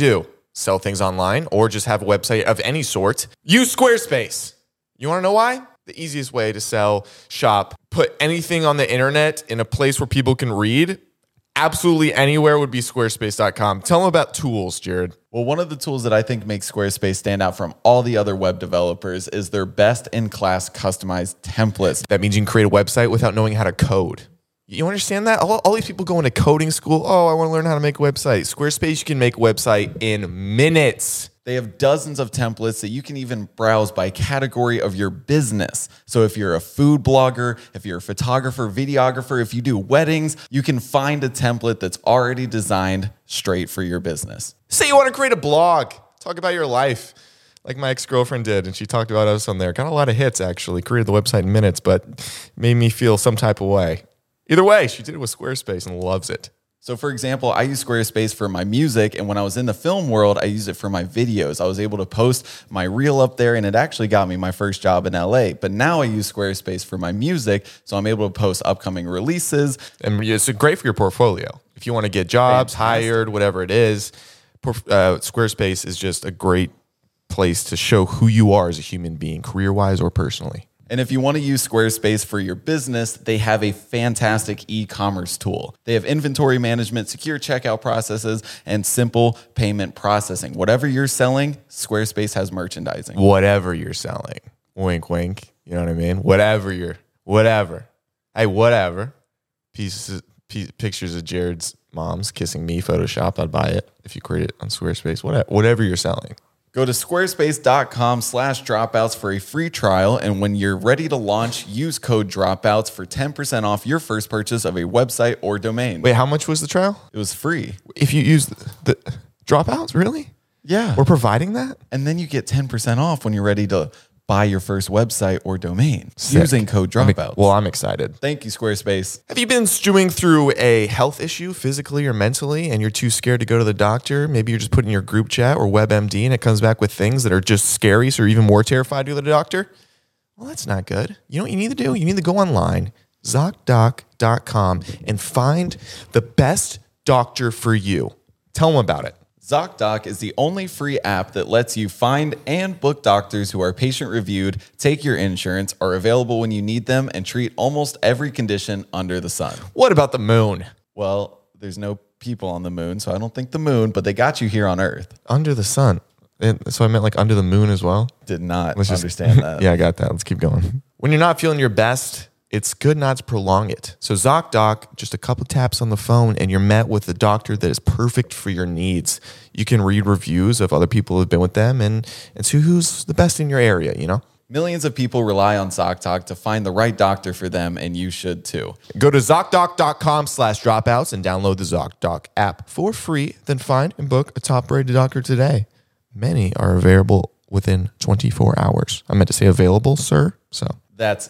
sell things online or just have a website of any sort, use Squarespace. You want to know why? The easiest way to sell, shop, put anything on the internet in a place where people can read, absolutely anywhere would be squarespace dot com. Tell them about tools, Jared. Well, one of the tools that I think makes Squarespace stand out from all the other web developers is their best-in-class customized templates. That means you can create a website without knowing how to code. You understand that? All, all these people go into coding school. Oh, I want to learn how to make a website. Squarespace, you can make a website in minutes. They have dozens of templates that you can even browse by category of your business. So if you're a food blogger, if you're a photographer, videographer, if you do weddings, you can find a template that's already designed straight for your business. Say you want to create a blog, talk about your life, like my ex-girlfriend did, and she talked about us on there. Got a lot of hits, actually. Created the website in minutes, but made me feel some type of way. Either way, she did it with Squarespace and loves it. So for example, I use Squarespace for my music, and when I was in the film world, I used it for my videos. I was able to post my reel up there, and it actually got me my first job in L A. But now I use Squarespace for my music, so I'm able to post upcoming releases. And it's great for your portfolio. If you want to get jobs, Fantastic. hired, whatever it is, uh, Squarespace is just a great place to show who you are as a human being, career-wise or personally. And if you want to use Squarespace for your business, they have a fantastic e-commerce tool. They have inventory management, secure checkout processes, and simple payment processing. Whatever you're selling, Squarespace has merchandising. Whatever you're selling. Wink, wink. You know what I mean? Whatever you're, whatever. Hey, whatever. Pieces, piece, pictures of Jared's mom's kissing me, Photoshopped. I'd buy it if you create it on Squarespace. Whatever, whatever you're selling. Go to squarespace.com slash dropouts for a free trial. And when you're ready to launch, use code dropouts for ten percent off your first purchase of a website or domain. Wait, how much was the trial? It was free. If you use the, the dropouts, really? Yeah. We're providing that? And then you get ten percent off when you're ready to buy your first website or domain Sick. using code dropouts. I'm, well, I'm excited. Thank you, Squarespace. Have you been stewing through a health issue physically or mentally and you're too scared to go to the doctor? Maybe you're just putting your group chat or WebMD and it comes back with things that are just scary, so you're even more terrified to go to the doctor? Well, that's not good. You know what you need to do? You need to go online, ZocDoc dot com, and find the best doctor for you. Tell them about it. ZocDoc is the only free app that lets you find and book doctors who are patient-reviewed, take your insurance, are available when you need them, and treat almost every condition under the sun. What about the moon? Well, there's no people on the moon, so I don't think the moon, but they got you here on Earth. Under the sun. And so I meant like under the moon as well? Did not Let's just- understand that. Yeah, I got that. Let's keep going. When you're not feeling your best, it's good not to prolong it. So ZocDoc, just a couple taps on the phone and you're met with a doctor that is perfect for your needs. You can read reviews of other people who've been with them and, and see who's the best in your area, you know? Millions of people rely on ZocDoc to find the right doctor for them, and you should too. Go to ZocDoc.com slash dropouts and download the ZocDoc app for free. Then find and book a top-rated doctor today. Many are available within twenty-four hours. I meant to say available, sir, so... That's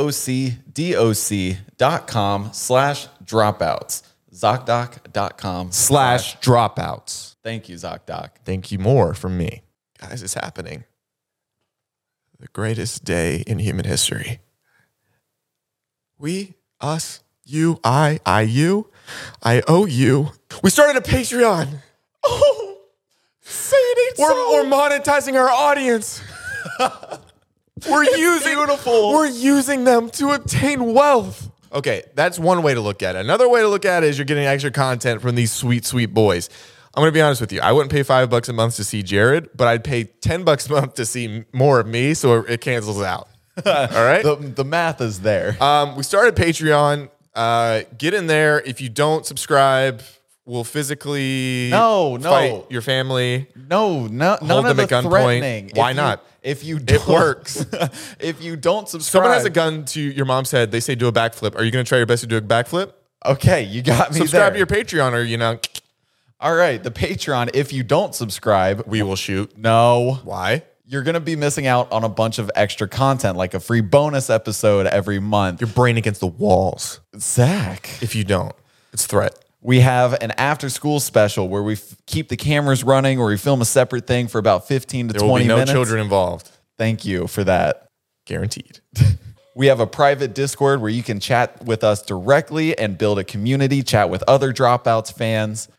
ZocDoc dot com slash dropouts. ZocDoc dot com Slash dropouts. Thank you, ZocDoc. Thank you more from me. Guys, it's happening. The greatest day in human history. We, us, you, I, I, you, I owe you. We started a Patreon. Oh, say it ain't we're, so. We're monetizing our audience. We're using beautiful. We're using them to obtain wealth. Okay, that's one way to look at it. Another way to look at it is you're getting extra content from these sweet, sweet boys. I'm gonna be honest with you. I wouldn't pay five bucks a month to see Jared, but I'd pay ten bucks a month to see more of me, so it cancels out. All right. the, the math is there. Um, we started Patreon. Uh, get in there. If you don't subscribe, we'll physically no, no. fight your family. No, no, Hold none of them the at gunpoint. threatening. Why If you- not? If you It don't, works. If you don't subscribe, Someone has a gun to your mom's head. They say do a backflip. Are you going to try your best to do a backflip? Okay, you got me. Subscribe there. to your Patreon, or you know, All right, the Patreon. If you don't subscribe, we will shoot. no. Why? You're going to be missing out on a bunch of extra content, like a free bonus episode every month. Your brain against the walls. Zach. If you don't, it's threat. We have an after school special where we f- keep the cameras running, or we film a separate thing for about fifteen to There will twenty be no minutes. children involved. Thank you for that. Guaranteed. We have a private Discord where you can chat with us directly and build a community, chat with other Dropouts fans.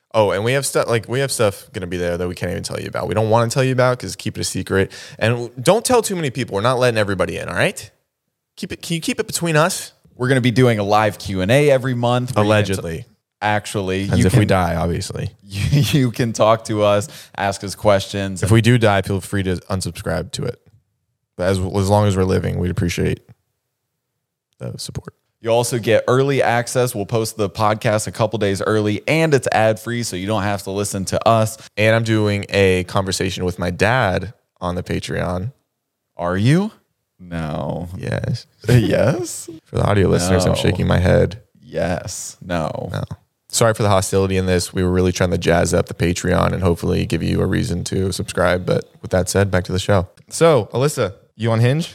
Oh, and we have stuff like we have stuff going to be there that we can't even tell you about. We don't want to tell you about because keep it a secret. And don't tell too many people. We're not letting everybody in. All right. Keep it. Can you keep it between us? We're going to be doing a live Q and A every month. where you can Allegedly. t- Actually, As you if can, we die, obviously. You, you can talk to us, ask us questions. If we do die, feel free to unsubscribe to it. But as as long as we're living, we'd appreciate the support. You also get early access. We'll post the podcast a couple days early, and it's ad free, so you don't have to listen to us. And I'm doing a conversation with my dad on the Patreon. Are you? No. Yes. Yes. For the audio listeners, No. I'm shaking my head. Yes. No. No. Sorry for the hostility in this. We were really trying to jazz up the Patreon and hopefully give you a reason to subscribe. But with that said, back to the show. So, Alyssa, you on Hinge?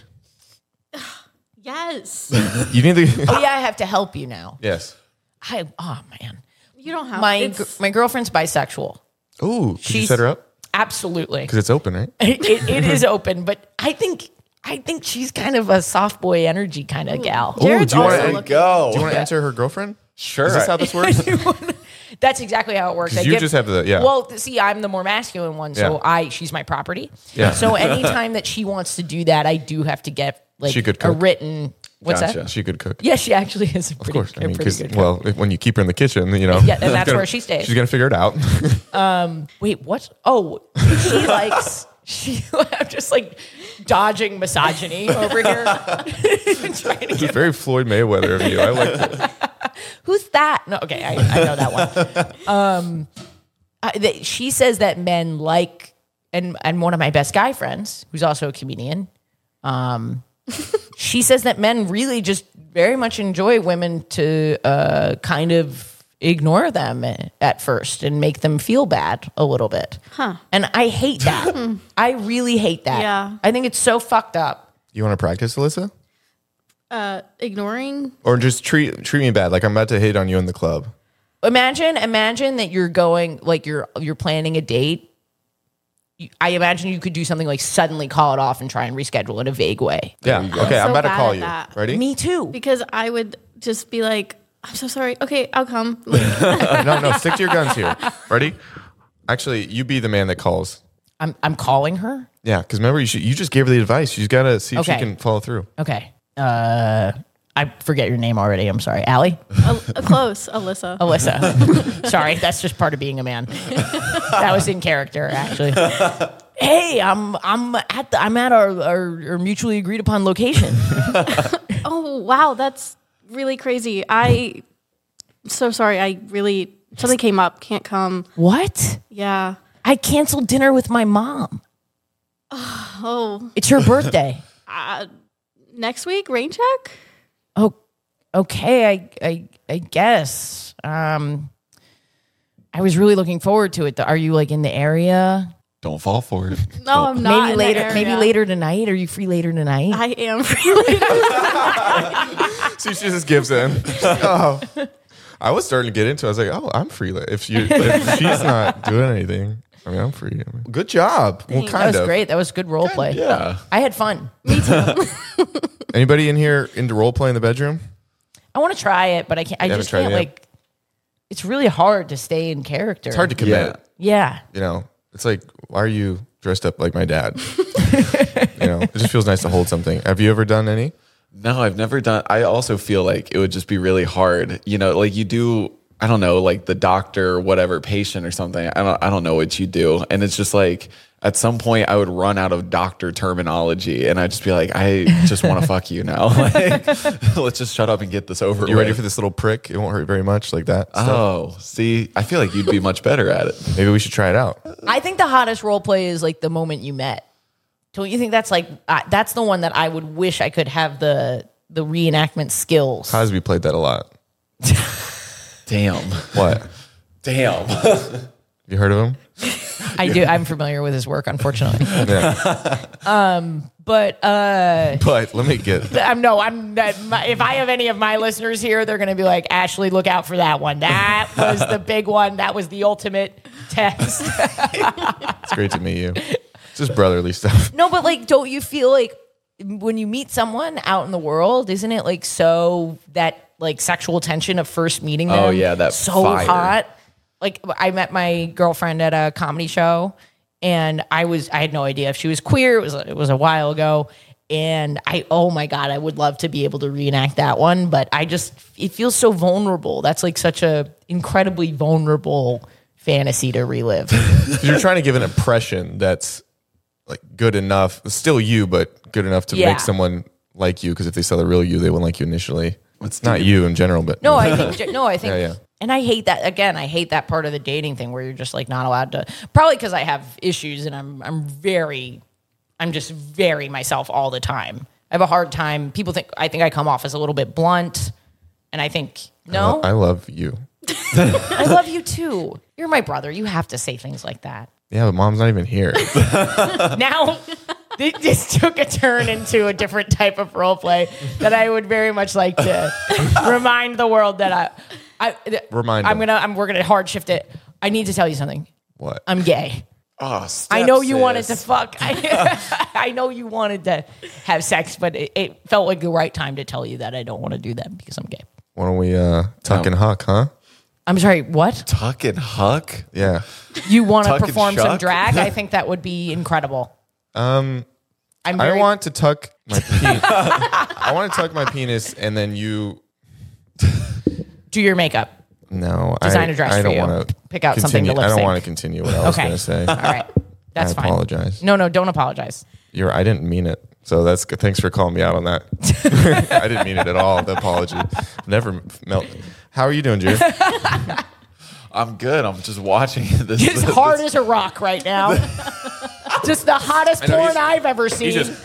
Yes. You need to. Oh yeah, I have to help you now. Yes. I oh man, You don't have my it's- gr- my girlfriend's bisexual. Ooh, could you She's- set her up? Absolutely, Because it's open, right? it, it, it is open. But I think I think she's kind of a soft boy energy kind of gal. Jared's do you wanna- also There you looking. Go. Do you want to answer her girlfriend? Sure. Is this how this works? That's exactly how it works. 'Cause I you just have the- yeah. Well, see, I'm the more masculine one, so Yeah. I she's my property. Yeah. So anytime that she wants to do that, I do have to get like She could a cook. written. What's Gotcha. that? She could cook. Yeah, she actually is a pretty, Of course. I a mean, pretty 'cause- good cook. well, if, when you keep her in the kitchen, you know. Yeah, and that's gonna- where she stays. She's going to figure it out. Wait, what? Oh, she likes. She. I'm just like dodging misogyny over here. Trying to It's get, very Floyd Mayweather of you. I like it. who's that? No, okay, I, I know that one. Um, I, they, she says that men like, and and one of my best guy friends, who's also a comedian, um, she says that men really just very much enjoy women to uh, kind of ignore them at first and make them feel bad a little bit. Huh. And I hate that. I really hate that. Yeah. I think it's so fucked up. You want to practice, Alyssa? Uh, ignoring. Or just treat treat me bad, like I'm about to hit on you in the club. Imagine, imagine that you're going, like you're you're planning a date. You- I imagine you could do something like suddenly call it off and try and reschedule in a vague way. Yeah. you go. Okay, I'm So about to bad call at you. that. Ready? Me too. Because I would just be like, I'm so sorry. Okay, I'll come. Like, no, no, stick to your guns here. Ready? Actually, you be the man that calls. I'm I'm calling her. Yeah, because remember, you should, you just gave her the advice. You got to see if Okay. she can follow through. Okay. Uh, I forget your name already. I'm sorry, Allie. a, a close, Alyssa. Alyssa. Sorry, that's just part of being a man. That was in character, actually. Hey, I'm I'm at the I'm at our, our, our mutually agreed upon location. Oh wow, that's really crazy. I so sorry. I really something came up. Can't come. What? Yeah. I canceled dinner with my mom. Oh, It's her birthday. uh, next week rain check. Oh, okay. I I I guess. Um, I was really looking forward to it. Are you like in the area? Don't fall for it. No, I'm not. Maybe in later. that Maybe area. later tonight. Are you free later tonight? I am free later. See, she just gives in. Oh. I was starting to get into it. I was like, oh, I'm free. If, you, if she's not doing anything, I mean, I'm free. I mean, good job. Well, Thanks. kind that was of. great. That was good role play. Yeah. I had fun. Anybody in here into role play in the bedroom? I want to try it, but I can't. I haven't just tried can't. it yet? Like, it's really hard to stay in character. It's hard to commit. Yeah. Yeah. You know, it's like, why are you dressed up like my dad? You know, it just feels nice to hold something. Have you ever done any? No, I've never done. I also feel like it would just be really hard. You know, like you do. I don't know, like the doctor or whatever, patient or something. I don't. I don't know what you do, and it's just like at some point I would run out of doctor terminology, and I'd just be like, I just want to fuck you now. Like, let's just shut up and get this over. You with. ready for this little prick? It won't hurt very much, like that. stuff. Oh, see, I feel like you'd be much better at it. Maybe we should try it out. I think the hottest role play is like the moment you met. Don't you think that's like uh, that's the one that I would wish I could have the the reenactment skills. Cosby played that a lot. Damn. What? Damn. Have you heard of him? I do. I'm familiar with his work, unfortunately. Yeah. But uh, But let me get. I'm no. I'm. That, my, if I have any of my listeners here, they're going to be like, Ashley, look out for that one. That was the big one. That was the ultimate test. It's great to meet you. It's just brotherly stuff. No, but like, don't you feel like when you meet someone out in the world, isn't it like so that like sexual tension of first meeting them? Oh, yeah, that so fire. hot. like I met my girlfriend at a comedy show, and I was I had no idea if she was queer. It was it was a while ago, and I oh my god, I would love to be able to reenact that one, but I just it feels so vulnerable. That's like such a incredibly vulnerable fantasy to relive. You're trying to give an impression that's like good enough, still you, but good enough to Yeah. make someone like you. Because if they saw the real you, they wouldn't like you initially. It's not you in general, but No, I think no, I think, Yeah, yeah. and I hate that. Again, I hate that part of the dating thing where you're just like not allowed to. Probably because I have issues and I'm I'm very, I'm just very myself all the time. I have a hard time. People think I think I come off as a little bit blunt, and I think no, I love you. I love you too. You're my brother. You have to say things like that. Yeah, but mom's not even here. Now, it just took a turn into a different type of role play that I would very much like to remind the world that I, I Remind I'm them. gonna, I'm we're gonna hard shift it. I need to tell you something. What? I'm gay. Oh, I know you step wanted to sis. fuck. I, I know you wanted to have sex, but it, it felt like the right time to tell you that I don't want to do that because I'm gay. Why don't we uh, tuck and huck, huh? I'm sorry. What? Tuck and huck. Yeah. You want to Tuck and perform some shuck? drag? I think that would be incredible. Um, I'm I very, want to tuck my penis. I want to tuck my penis, and then you. do your makeup. No, Design I, a dress I for don't you. want to Pick out something to lip I don't sync. want to continue what I was Okay. going to say. All right. That's I fine. apologize. No, no, don't apologize. You're. I didn't mean it. So that's good. Thanks for calling me out on that. I didn't mean it at all. The apology. Never melt. How are you doing, Jared? I'm good. I'm just watching this. He's hard as a rock right now. Just the hottest know, porn he's- I've ever seen. just-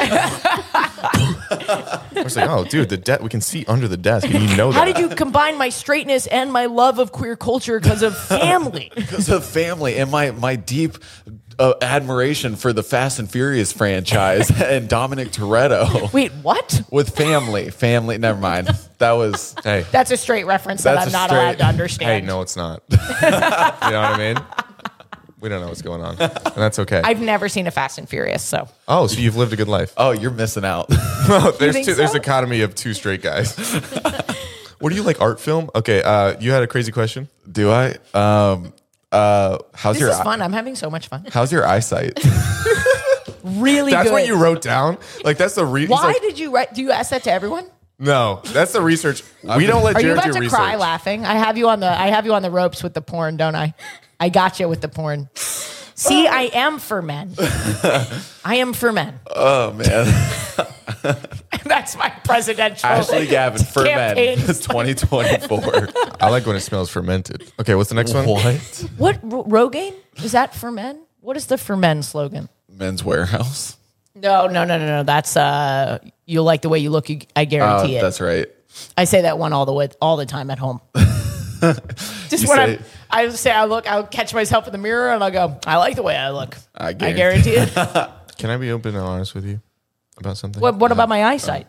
I was like, oh, dude, the de- we can see under the desk, and you know that. How did you combine my straightness and my love of queer culture because of family? Because of family and my my deep uh, admiration for the Fast and Furious franchise and Dominic Toretto. Wait, what? With family, family. Never mind. That was. Hey, That's a straight reference that That's I'm a not straight- allowed to understand. hey, no, it's not. You know what I mean? We don't know what's going on, and that's okay. I've never seen a Fast and Furious, so oh, so you've lived a good life. Oh, you're missing out. Oh, there's think two, there's so? a dichotomy of two straight guys. What do you like, art film? Okay, uh, you had a crazy question. Do I? Um. Uh. How's this your is fun. I'm having so much fun. How's your eyesight? Really That's good. what you wrote down. Like that's the re- he's Why like, did you write? Do you ask that to everyone? no, that's the research. We don't let Are you Jared about do to research. cry laughing? I have you on the I have you on the ropes with the porn, don't I? I got you with the porn. See, I am for men. I am for men. Oh man. That's my presidential Ashley Gavin for campaign. men. twenty twenty-four. I like when it smells fermented. Okay, what's the next one? What? What Ro- Rogaine? Is that for men? What is the for men slogan? Men's Warehouse. No, no, no, no, no. That's uh, you'll like the way you look. You, I Oh, guarantee it. that's right. I say that one all the way, all the time at home. Just You when say- I, I say I look, I'll catch myself in the mirror and I'll go, I like the way I look. I I guarantee- guarantee it. Can I be open and honest with you about something? what, what about my eyesight?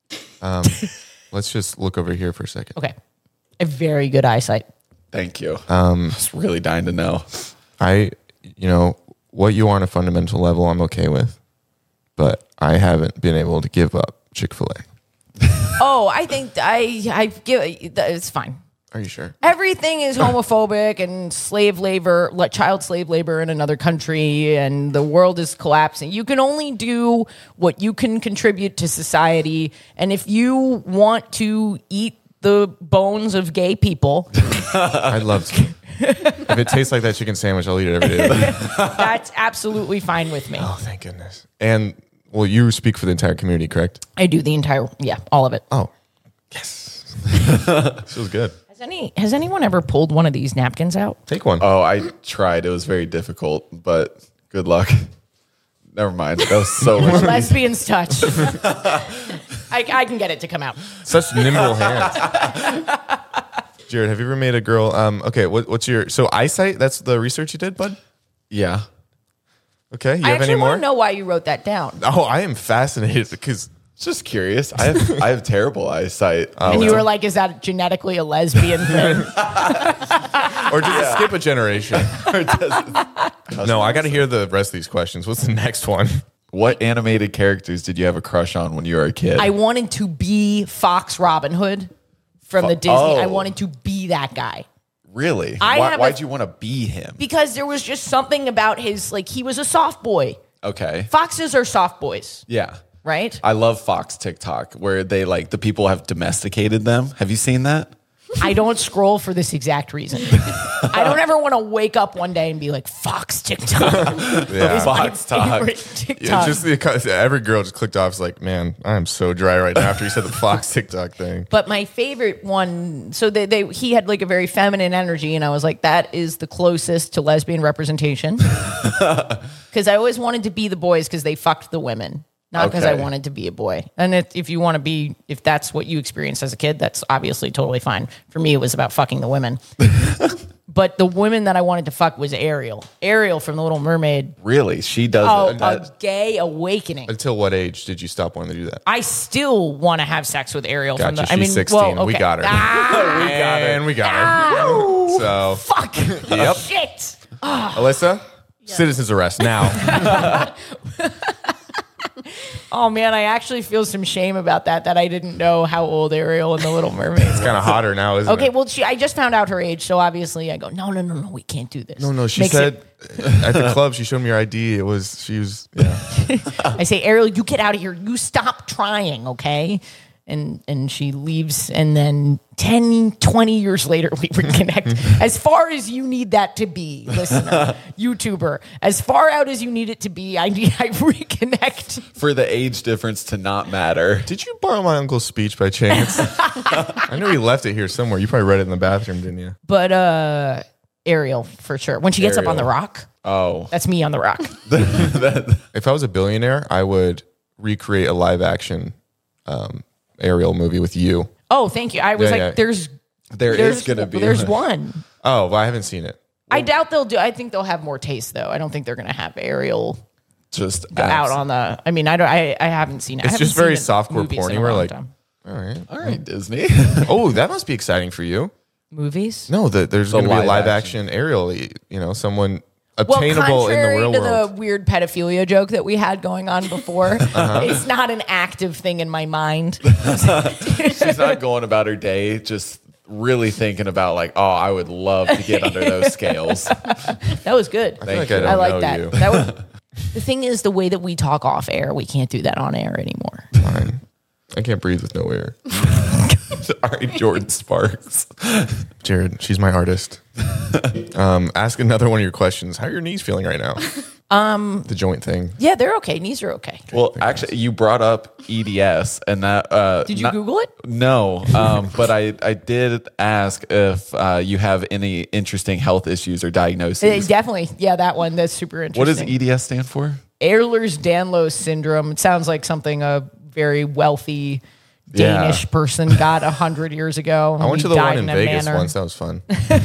Let's just look over here for a second. Okay, a very good eyesight. Thank you. Um, I was really dying to know. I, you know, what you are on a fundamental level, I'm okay with, but I haven't been able to give up Chick-fil-A. Oh, I think I I give it's fine. Are you sure? Everything is homophobic and slave labor, like child slave labor in another country, and the world is collapsing. You can only do what you can contribute to society, and if you want to eat the bones of gay people, I'd love to. If it tastes like that chicken sandwich, I'll eat it every day. that's absolutely fine with me. Oh, thank goodness. And, well, you speak for the entire community, correct? I do the entire, yeah, all of it. Oh, yes. Feels good. Has any has anyone ever pulled one of these napkins out? Take one. Oh, I tried. It was very difficult, but good luck. Never mind. That was so much. Lesbian's touch. I, I can get it to come out. Such nimble hands. Jared, have you ever made a girl? Um, okay, what, what's your so eyesight? That's the research you did, bud. Yeah. Okay, you I have actually any more? want to know why you wrote that down. Oh, I am fascinated because Just curious. I have I have terrible eyesight. And you were like, is that genetically a lesbian thing? or did it skip a generation? No, I got to hear the rest of these questions. What's the next one? What animated characters did you have a crush on when you were a kid? I wanted to be Fox Robin Hood from the Disney. oh. I wanted to be that guy. Really? I Why, have why'd a- you want to be him? Because there was just something about his, like, he was a soft boy. Okay. Foxes are soft boys, Yeah. right? I love Fox TikTok where they like the people have domesticated them. Have you seen that? I don't scroll for this exact reason. I don't ever want to wake up one day and be like, Fox TikTok. Yeah. Fox My Talk. favorite TikTok. Yeah, just the, every girl just clicked off. It's like, man, I am so dry right now after you said the Fox TikTok thing. But my favorite one, so they, they he had like a very feminine energy, and I was like, that is the closest to lesbian representation. Because I always wanted to be the boys because they fucked the women, not because I Okay. wanted to be a boy. And if, if you want to be, if that's what you experienced as a kid, that's obviously totally fine. For me, it was about fucking the women. But the women that I wanted to fuck was Ariel. Ariel from The Little Mermaid. Really? She does Oh, it. a That- gay awakening. Until what age did you stop wanting to do that? I still want to have sex with Ariel from Gotcha. the. I She's mean, sixteen. well, We okay. got her. Ah, we got her. And we got her. ow, So, fuck. Yep. Shit. Alyssa, citizen's arrest now. Oh man, I actually feel some shame about that. That I didn't know how old Ariel and the Little Mermaid. It's kind of hotter now, isn't Okay, it? well, she. I just found out her age, so obviously I go, no, no, no, no, we can't do this. No, no. She Makes said it- at the club, she showed me her I D. It was, she was, yeah. I say, Ariel, you get out of here. You stop trying, okay? And and she leaves, and then ten, twenty years later, we reconnect. As far as you need that to be, listener, YouTuber, as far out as you need it to be, I need I reconnect. for the age difference to not matter. Did you borrow my uncle's speech by chance? I know he left it here somewhere. You probably read it in the bathroom, didn't you? But uh Ariel, for sure. When she gets up on the Ariel. rock, Oh. that's me on the rock. If I was a billionaire, I would recreate a live action um, Ariel movie with you. Oh, thank you. I was Yeah, like, yeah. there's There there's is going to be. there's one. Oh, well, I haven't seen it. I doubt they'll do. I think they'll have more taste though. I don't think they're gonna have Ariel just out abs- on the. I mean, I don't. I, I haven't seen it. I It's haven't just very seen softcore movies in porny. a We're long like, time. all right. All right, Disney. Oh, that must be exciting for you. Movies. No, the, there's The going to be a live live action. action Ariel. You know, someone Well, obtainable in the contrary real to world. the weird pedophilia joke that we had going on before, Uh-huh. it's not an active thing in my mind. She's not going about her day just really thinking about like, oh, I would love to get under those scales. That was good. I feel like you. I don't I like know that. you. That was, the thing is, the way that we talk off air, we can't do that on air anymore. Fine. I can't breathe with no air. All right, Jordan Sparks. Jared, she's my artist. um, ask another one of your questions. How are your knees feeling right now? Um, the joint thing. Yeah, they're okay. Knees are okay. Well, actually, you brought up E D S, and that. Uh, Did you not- Google it? No, um, but I, I did ask if uh, you have any interesting health issues or Uh, diagnoses. definitely. Yeah, that one. That's super interesting. What does E D S stand for? Ehlers-Danlos syndrome. It sounds like something a very wealthy Yeah. Danish person got a hundred years ago. I went to the one in Vegas once. That was fun.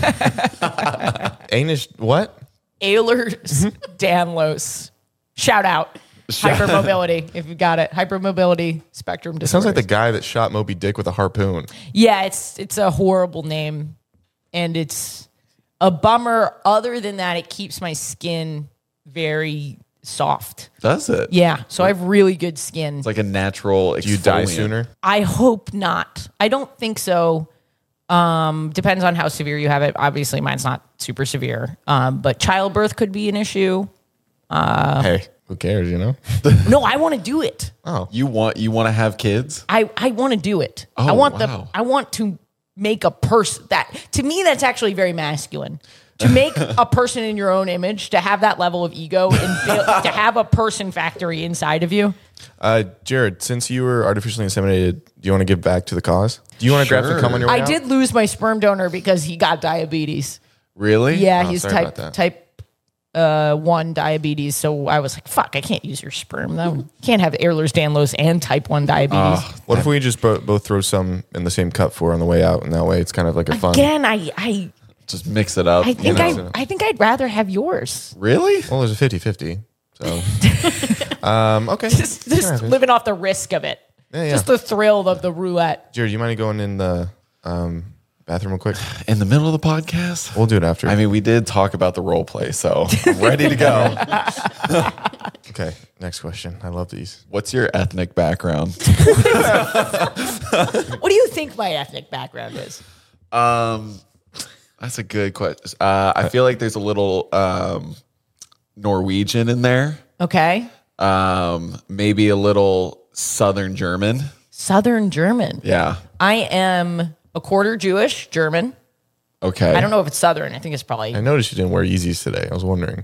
Anish, what? Ehlers-Danlos. Shout out. Hypermobility, if you got it. Hypermobility spectrum It sounds disorder. like the guy that shot Moby Dick with a harpoon. Yeah, it's it's a horrible name, and it's a bummer. Other than that, it keeps my skin very soft. Does it? Yeah, so I have really good skin. It's like a natural. Do you die exfoliant. sooner? I hope not. I don't think so. Um, depends on how severe you have it. Obviously, mine's not super severe. Um, but childbirth could be an issue. Hey, who cares, you know? No, I want to do it. Oh. You want you want to have kids? I, I want to do it. I Oh, want wow. the I want to make a person that to me that's actually very masculine. To make a person in your own image, to have that level of ego, and build, to have a person factory inside of you. Uh, Jared, since you were artificially inseminated, do you want to give back to the cause? Do you want to grab Sure. some cum on your way I out? did lose my sperm donor because he got diabetes. Really? Yeah, Oh, he's sorry type about that. type uh, one diabetes. So I was like, "Fuck, I can't use your sperm. Though can't have Ehlers-Danlos and type one diabetes." What if we just bo- both throw some in the same cup for on the way out, and that way it's kind of like a fun. Again, I I Just mix it up. I think know. I I think I'd rather have yours. Really? Well, there's a fifty-fifty. So, um, okay. Just, just living off the risk of it. Yeah, yeah. Just the thrill of the roulette. Jared, you mind going in the um, bathroom real quick? In the middle of the podcast? We'll do it after. I mean, we did talk about the role play, so I'm ready to go. okay, next question. I love these. What's your ethnic background? What do you think my ethnic background is? Um, That's a good question. Uh, I feel like there's a little um, Norwegian in there. Okay. Um, maybe a little Southern German. Southern German. Yeah. I am a quarter Jewish, German. Okay. I don't know if it's Southern. I think it's probably. I noticed you didn't wear Yeezys today. I was wondering.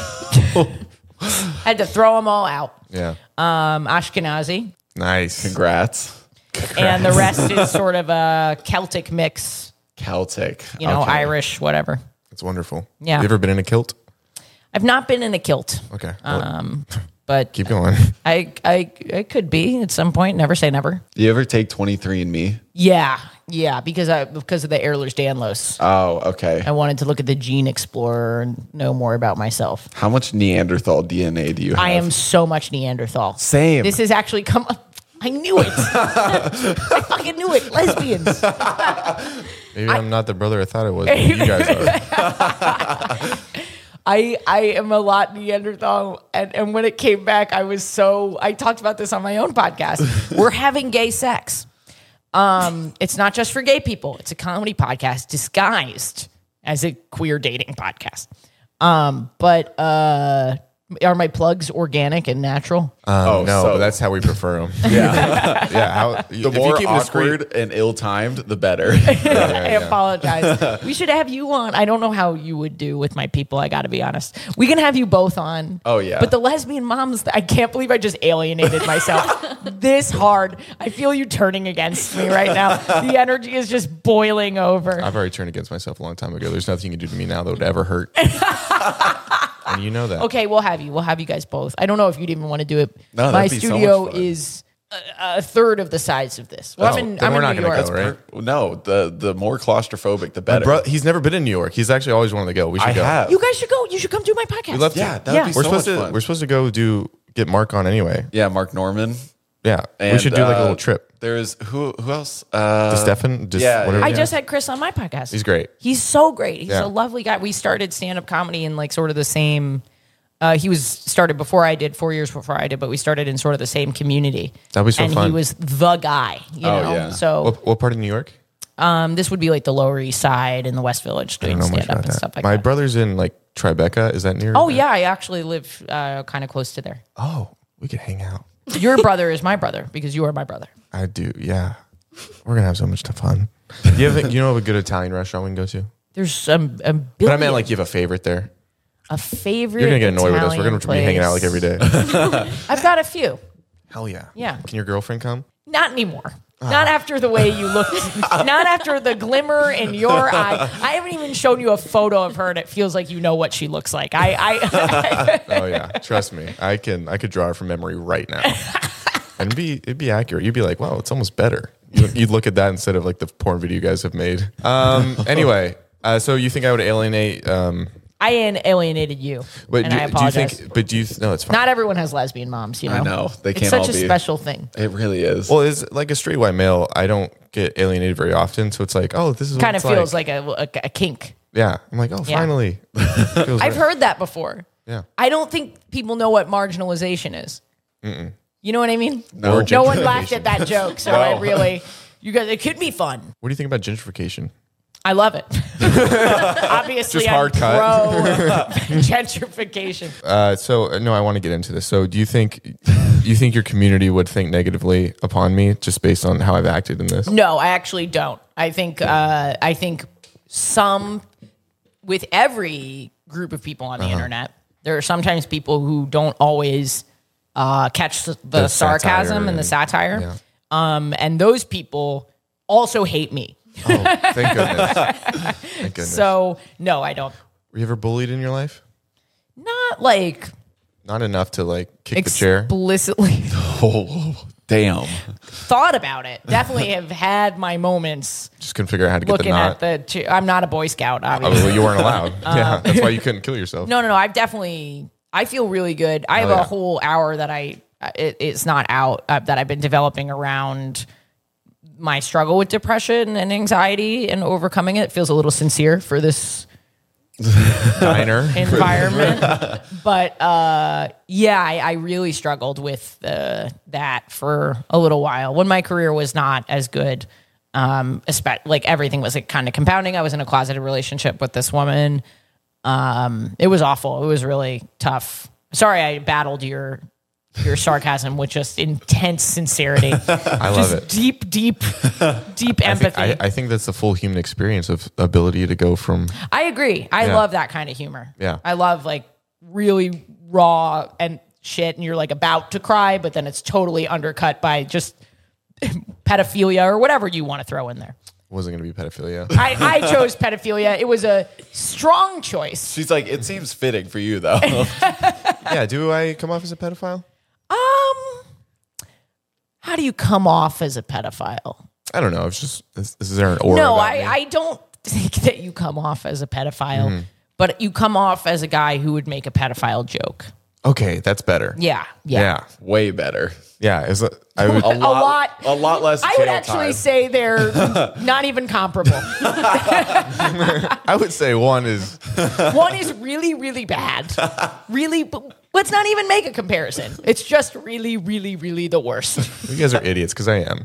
I had to throw them all out. Yeah. Um, Ashkenazi. Nice. Congrats. And the rest is sort of a Celtic mix, Celtic. you know, Okay. Irish, whatever. That's wonderful. Yeah. You ever been in a kilt? I've not been in a kilt, Okay. Well, um, but keep going. I, I I could be at some point. Never say never. Do you ever take twenty-three and me? Yeah, yeah, because I because of the Ehlers-Danlos. Oh, okay. I wanted to look at the Gene Explorer and know more about myself. How much Neanderthal D N A do you have? I am so much Neanderthal. Same. This has actually come up. I knew it. I fucking knew it. Lesbians. Maybe I, am not the brother I thought I was. But you guys are. I I am a lot Neanderthal, and, and when it came back, I was so. I talked about this on my own podcast. We're having gay sex. Um, it's not just for gay people. It's a comedy podcast disguised as a queer dating podcast. Um, but uh, are my plugs organic and natural? Um, Oh, no, so- but that's how we prefer them. Yeah. yeah. How, The more awkward and ill-timed, the better. I apologize. We should have you on. I don't know how you would do with my people. I got to be honest. We can have you both on. Oh, yeah. But the lesbian moms, I can't believe I just alienated myself this hard. I feel you turning against me right now. The energy is just boiling over. I've already turned against myself a long time ago. There's nothing you can do to me now that would ever hurt. And you know that. Okay, we'll have you. We'll have you guys both. I don't know if you'd even want to do it. No, my that'd be so studio much fun. is a, a third of the size of this. Well, Oh, I'm in, then I'm we're in not New gonna York. go, right? No, the the more claustrophobic, the My better. bro- he's never been in New York. He's actually always wanted to go. We should I go. have. You guys should go. You should come do my podcast. We love to. Yeah, that would Yeah. be We're so supposed much to. fun. We're supposed to go do get Mark on anyway. Yeah, Mark Norman. Yeah, we And, should do like a uh, little trip. There's who who else? Uh, Stefan, just yeah, whatever. I yeah. just had Chris on my podcast. He's great. He's so great. He's Yeah. a lovely guy. We started stand up comedy in like sort of the same. Uh, he was started before I did, four years before I did, but we started in sort of the same community. That'd be so and fun. he was the guy, you Oh, know. yeah. So What, what part of New York? um, this would be like the Lower East Side and the West Village I doing don't know much stand up about and that. stuff like My that. brother's in like Tribeca. Is that near? Oh yeah, I actually live uh, kind of close to there. Oh, we could hang out. Your brother is my brother because you are my brother. I do. Yeah, we're gonna have so much fun. You have, you know, of a good Italian restaurant we can go to. There's some a billion, But I meant like you have a favorite there. a favorite. You're gonna get annoyed with us. We're Italian gonna be hanging out like place. every day. I've got a few. Hell yeah. Yeah. Can your girlfriend come? Not anymore. Not after the way you looked. Not after the glimmer in your eye. I haven't even shown you a photo of her, and it feels like you know what she looks like. I, I Oh yeah. Trust me. I can. I could draw her from memory right now. And it'd be it'd be accurate. You'd be like, wow, it's almost better. You'd you'd look at that instead of like the porn video you guys have made. Um. Anyway. Uh, so you think I would alienate? Um. I alienated you, But and do, I do you apologize. think? But do you? No, it's fine. Not everyone has lesbian moms, you know. I know. They It's can't such all a be. special thing. It really is. Well, as like a straight white male, I don't get alienated very often. So it's like, oh, this is what Kind of it's feels like, a, a, a kink. Yeah. I'm like, oh, Yeah. finally. Feels I've right. heard that before. Yeah. I don't think people know what marginalization is. You know what I mean? No. Or No one gentrification. laughed at that joke, so I really, you guys, it could be fun. What do you think about gentrification? I love it. Obviously, Just I'm hard cut. pro gentrification. Uh, so uh, no, I want to get into this. So do you think you think your community would think negatively upon me just based on how I've acted in this? No, I actually don't. I think uh, I think some with every group of people on the Uh-huh. internet, there are sometimes people who don't always uh, catch the, the The sarcasm satire and the and- satire. yeah. Um, and those people also hate me. Oh, thank goodness. Thank goodness. So no, I don't. Were you ever bullied in your life? Not like Not enough to like kick the chair. explicitly oh, damn. thought about it. Definitely have had my moments Just couldn't figure out how to get the looking knot. at the. Cha- I'm not a Boy Scout, Oh, obviously. well, you weren't allowed. yeah, that's why you couldn't kill yourself. No, no, no. I've definitely. I feel really good. I have Oh, a yeah. whole hour that I. It, it's not out uh, that I've been developing around my struggle with depression and anxiety and overcoming it. It feels a little sincere for this Diner. environment. But uh, yeah, I, I really struggled with uh, that for a little while when my career was not as good. Um, espe- like everything was like kind of compounding. I was in a closeted relationship with this woman. Um, it was awful. It was really tough. Sorry, I battled your your sarcasm with just intense sincerity. I love just it. Deep, deep, deep I empathy. think, I, I think that's the full human experience of ability to go from. I agree. I Yeah. love that kind of humor. Yeah. I love like really raw and shit, and you're like about to cry, but then it's totally undercut by just pedophilia or whatever you want to throw in there. Wasn't going to be pedophilia. I, I chose pedophilia. It was a strong choice. She's like, it seems fitting for you though. Yeah. Do I come off as a pedophile? Um, how do you come off as a pedophile? I don't know. It's just is, is there an aura? No, about I, me? I don't think that you come off as a pedophile, Mm-hmm. but you come off as a guy who would make a pedophile joke. Okay, that's better. Yeah, yeah. Yeah. Way better. Yeah. It's a, I would. A lot, lot- a lot less. I would jail actually time. say they're not even comparable. I would say one is. One is really, really bad. Really, but let's not even make a comparison. It's just really, really, really the worst. You guys are idiots because I am.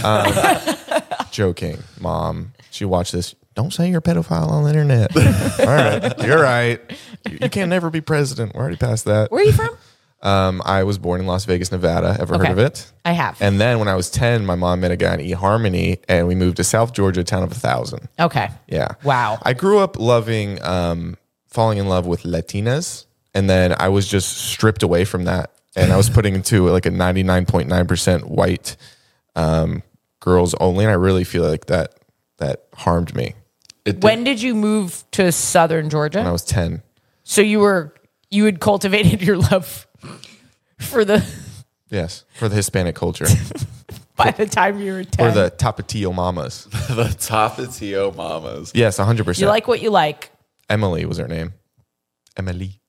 Um, joking, mom. She watched this. Don't say you're a pedophile on the internet. All right, you're right. You, you can't never be president. We're already past that. Where are you from? Um, I was born in Las Vegas, Nevada. Ever Okay. heard of it? I have. And then when I was ten, my mom met a guy in eHarmony, and we moved to South Georgia, a town of a thousand. Okay. Yeah. Wow. I grew up loving, um, falling in love with Latinas, and then I was just stripped away from that, and I was putting into like a ninety-nine point nine percent white um, girls only, and I really feel like that that harmed me It did- When did you move to Southern Georgia? when I was ten. So you were you had cultivated your love for the Yes, for the Hispanic culture, by the time you were ten. for the Tapatio mamas. the Tapatio mamas. Yes, one hundred percent. You like what you like. Emily was her name. Emily.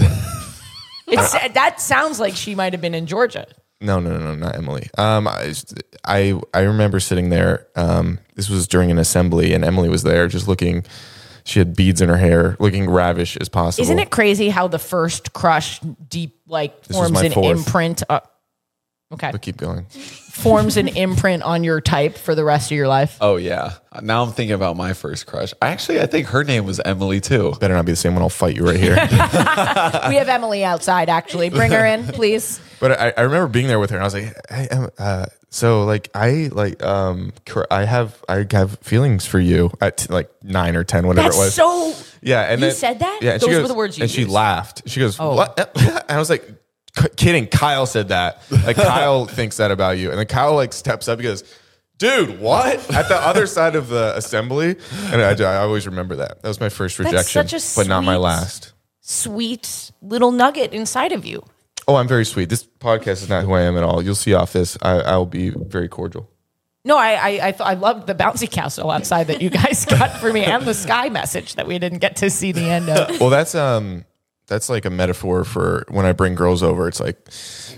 It's, that sounds like she might have been in Georgia. No, no, no, no, not Emily. Um, I, I, I remember sitting there. Um, this was during an assembly, and Emily was there, just looking. She had beads in her hair, looking ravish as possible. Isn't it crazy how the first crush deep like This was forms my an fourth. imprint? Uh, okay, But keep going. forms an imprint on your type for the rest of your life. Oh yeah. Now I'm thinking about my first crush. I actually, I think her name was Emily too. Better not be the same one. I'll fight you right here. We have Emily outside. Actually, bring her in, please. But I, I remember being there with her, and I was like, hey, Em- uh, so like I like um cr- I have I have feelings for you at t- like nine or ten, whatever That's it was. so. Yeah, and You then, said that? Yeah, and Those she were goes, the words you and she used. laughed. She goes, Oh. "What?" And I was like, "K- "Kidding." Kyle said that. Like Kyle thinks that about you, and then Kyle like steps up. He goes, "Dude, what?" At the other side of the assembly, and I, I always remember that. That was my first That's rejection, such a but not my sweet- last. Sweet little nugget inside of you. Oh, I'm very sweet. This podcast is not who I am at all. You'll see off this. I, I'll be very cordial. No, I I I, th- I loved the bouncy castle outside that you guys got for me, and the sky message that we didn't get to see the end of. Well, that's um, that's like a metaphor for when I bring girls over. It's like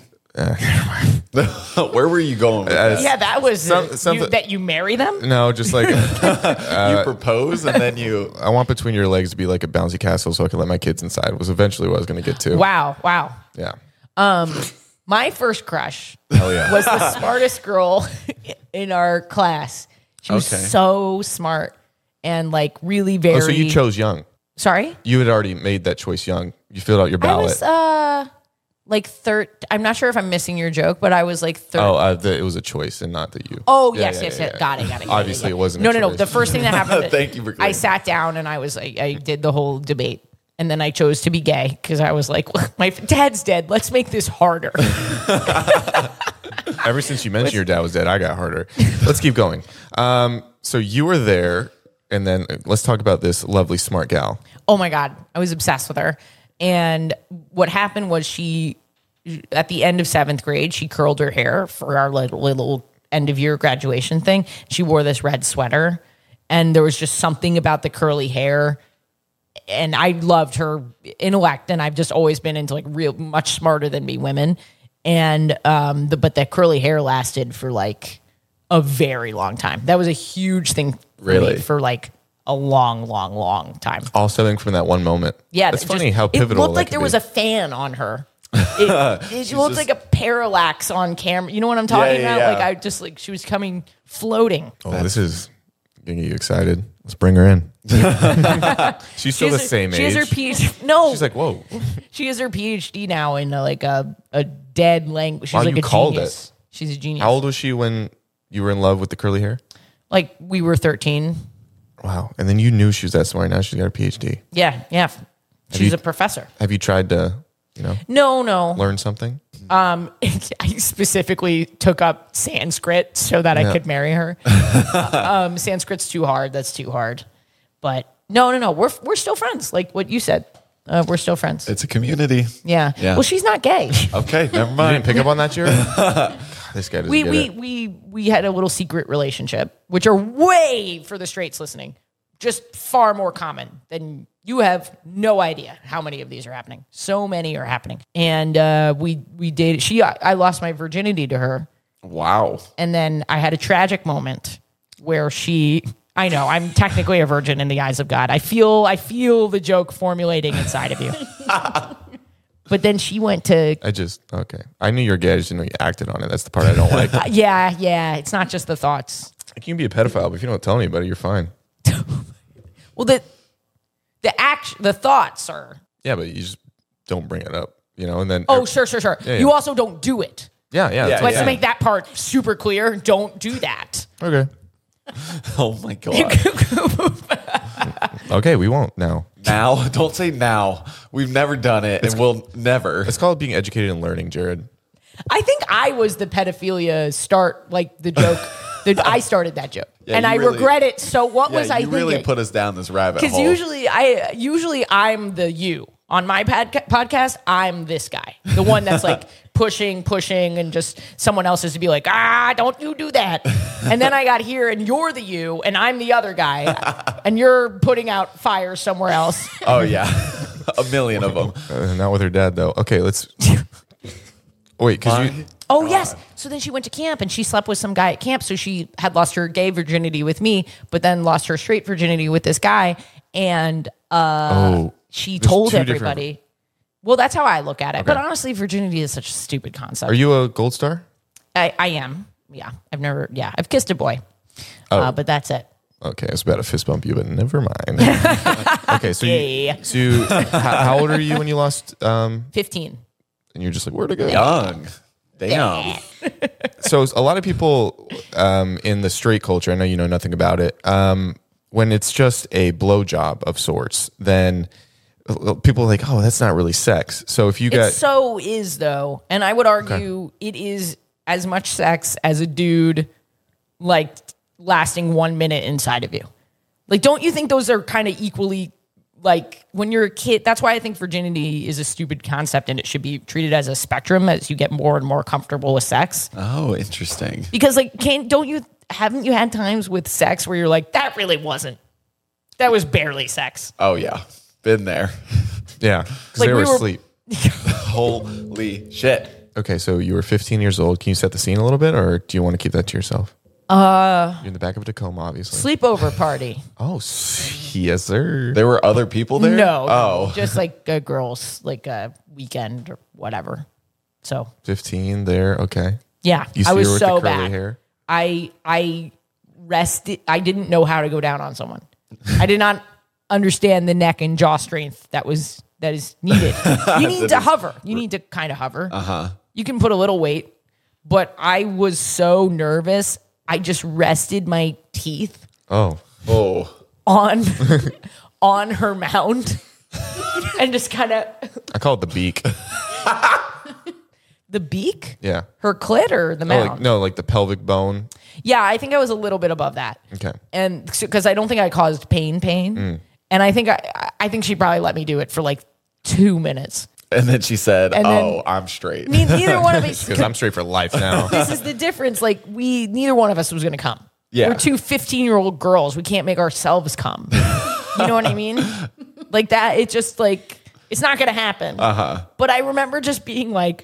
Where were you going with that? Yeah, that was Some- uh, you, something- that you marry them. no, just like you propose and then you. I want between your legs to be like a bouncy castle, so I can let my kids inside. Was eventually what I was going to get to. Wow, wow. Yeah. My first crush Hell yeah. was the smartest girl in our class. She was Okay. so smart and like really very. Oh, so you chose young. Sorry, You had already made that choice young. You filled out your I ballot. was uh like third. I'm not sure if I'm missing your joke, but I was like third. oh, uh, the, it was a choice and not that you. Oh Yeah, yes, yeah, yes, yeah, yes. yeah. Got it, got it. got Obviously, got it wasn't a No, no, no. choice. The first thing that happened. Thank you for I clearing sat down and I was I, I did the whole debate, and then I chose to be gay because I was like, my dad's dead. Let's make this harder. Ever since you mentioned your dad was dead, I got harder. Let's keep going. Um, so you were there, and then uh, let's talk about this lovely smart gal. Oh my God, I was obsessed with her. And what happened was she, at the end of seventh grade, she curled her hair for our little, little end of year graduation thing. She wore this red sweater, and there was just something about the curly hair. And I loved her intellect, and I've just always been into like real much smarter than me women. And um, the but that curly hair lasted for like a very long time. That was a huge thing for Really? me for like a long, long, long time. All stemming from that one moment. Yeah, it's it funny just- how pivotal It looked that like could there be. was a fan on her. It, it looked just- like a parallax on camera. You know what I'm talking Yeah, yeah, about? yeah. Like I just like she was coming floating. Oh, this is getting you excited. Let's bring her in. She's still She the has her- same she age. has her PhD. No, She's like, whoa. she has her PhD now in uh, like a a dead language. She's Wow, like you a called genius. She's a genius. How old was she when you were in love with the curly hair? Like we were thirteen. Wow. And then you knew she was that smart. Now she's got a PhD. Yeah, yeah. She's you- a professor. Have you tried to, you know, No, no. learn something? Um, I specifically took up Sanskrit so that Yeah. I could marry her. um, Sanskrit's too hard. That's too hard. But no, no, no. We're we're still friends. Like what you said. Uh, we're still friends. It's a community. Yeah. Yeah. Well, she's not gay. Okay, never You mind. didn't pick up on that, Jared? God, this guy doesn't we get we it. we we had a little secret relationship, which are way for the straights listening, just far more common than you have no idea how many of these are happening. So many are happening, and uh, we we dated. She I, I lost my virginity to her, Wow. and then I had a tragic moment where she. I know I'm technically a virgin in the eyes of God. I feel I feel the joke formulating inside of you. But then she went to I just, okay. I knew you were gay. I just didn't know you acted on it. That's the part I don't like. uh, yeah yeah. It's not just the thoughts. You can be a pedophile, but if you don't tell anybody, you're fine. Well, the the act, the thoughts are. Yeah, but you just don't bring it up, you know, and then. Oh, sure, sure, sure. Yeah, yeah. You also don't do it. Yeah, yeah. that's Yeah, what Let's I'm make that part super clear. Don't do that. saying. Okay. Oh my god. Okay, we won't now. Now, don't say now. We've never done it, and we'll never. It's called being educated and learning, Jared. I think I was the pedophilia start, like the joke. the, I started that joke, Yeah, and you I really- regret it. So what Yeah, was I you really thinking? put us down this rabbit Because hole. usually, I usually I'm the you on my podca- podcast. I'm this guy, the one that's like pushing, pushing, and just someone else is to be like, ah, don't you do that. And then I got here, and you're the you, and I'm the other guy, and you're putting out fire somewhere else. oh yeah, a million of them. Uh, not with her dad, though. Okay, let's. Wait, because you. Oh, yes. So then she went to camp and she slept with some guy at camp. So she had lost her gay virginity with me, but then lost her straight virginity with this guy. And uh, Oh. she There's told two different- everybody. Well, that's how I look at it. But Okay. honestly, virginity is such a stupid concept. Are you a gold star? I, I am. Yeah. I've never, yeah. I've kissed a boy. Oh. Uh, but that's it. Okay, I was about to fist bump you, but never mind. Okay, so you, Gay. so you, how, how old are you when you lost? Um, fifteen. and you're just like, where'd it go? Young. Damn. So a lot of people um, in the straight culture, I know you know nothing about it. Um, when it's just a blowjob of sorts, then people are like, oh, that's not really sex. So if you It got, so is, though. And I would argue it is as much sex as a dude, like, lasting one minute inside of you. Like, don't you think those are kind of equally, like, when you're a kid? That's why I think virginity is a stupid concept and it should be treated as a spectrum as you get more and more comfortable with sex. Oh, interesting. Because, like, can't, don't you, haven't you had times with sex where you're like, that really wasn't, that was barely sex? Oh yeah, been there. yeah, because Like, they were we were- asleep. Holy shit. Okay, so you were fifteen years old. Can you set the scene a little bit, or do you want to keep that to yourself? Uh, You're in the back of a Tacoma, obviously. Sleepover party. Oh, s- yes, sir. There were other people there. No. Oh. Just like a girls, like a weekend or whatever. So, fifteen there. Okay. yeah, You I see was her with so the curly bad. hair? I I rested. I didn't know how to go down on someone. I did not understand the neck and jaw strength that was that is needed. You need to hover. You need to kind of hover. Uh huh. You can put a little weight, but I was so nervous. I just rested my teeth Oh, Oh. on on her mound and just kind of I call it the beak. the beak. Yeah. Her clit or the Oh, mound? like, no, like the pelvic bone. Yeah, I think I was a little bit above that. Okay. And because I don't think I caused pain, pain, Mm. and I think I, I think she probably let me do it for like two minutes. And then she said, And then- "Oh, I'm straight." Ne- Neither one of us. Because I'm straight for life now. This is the difference. Like we, neither one of us was going to come. Yeah. We're two fifteen-year-old girls. We can't make ourselves come. You know what I mean? Like that. It just like it's not going to happen. Uh huh. But I remember just being like,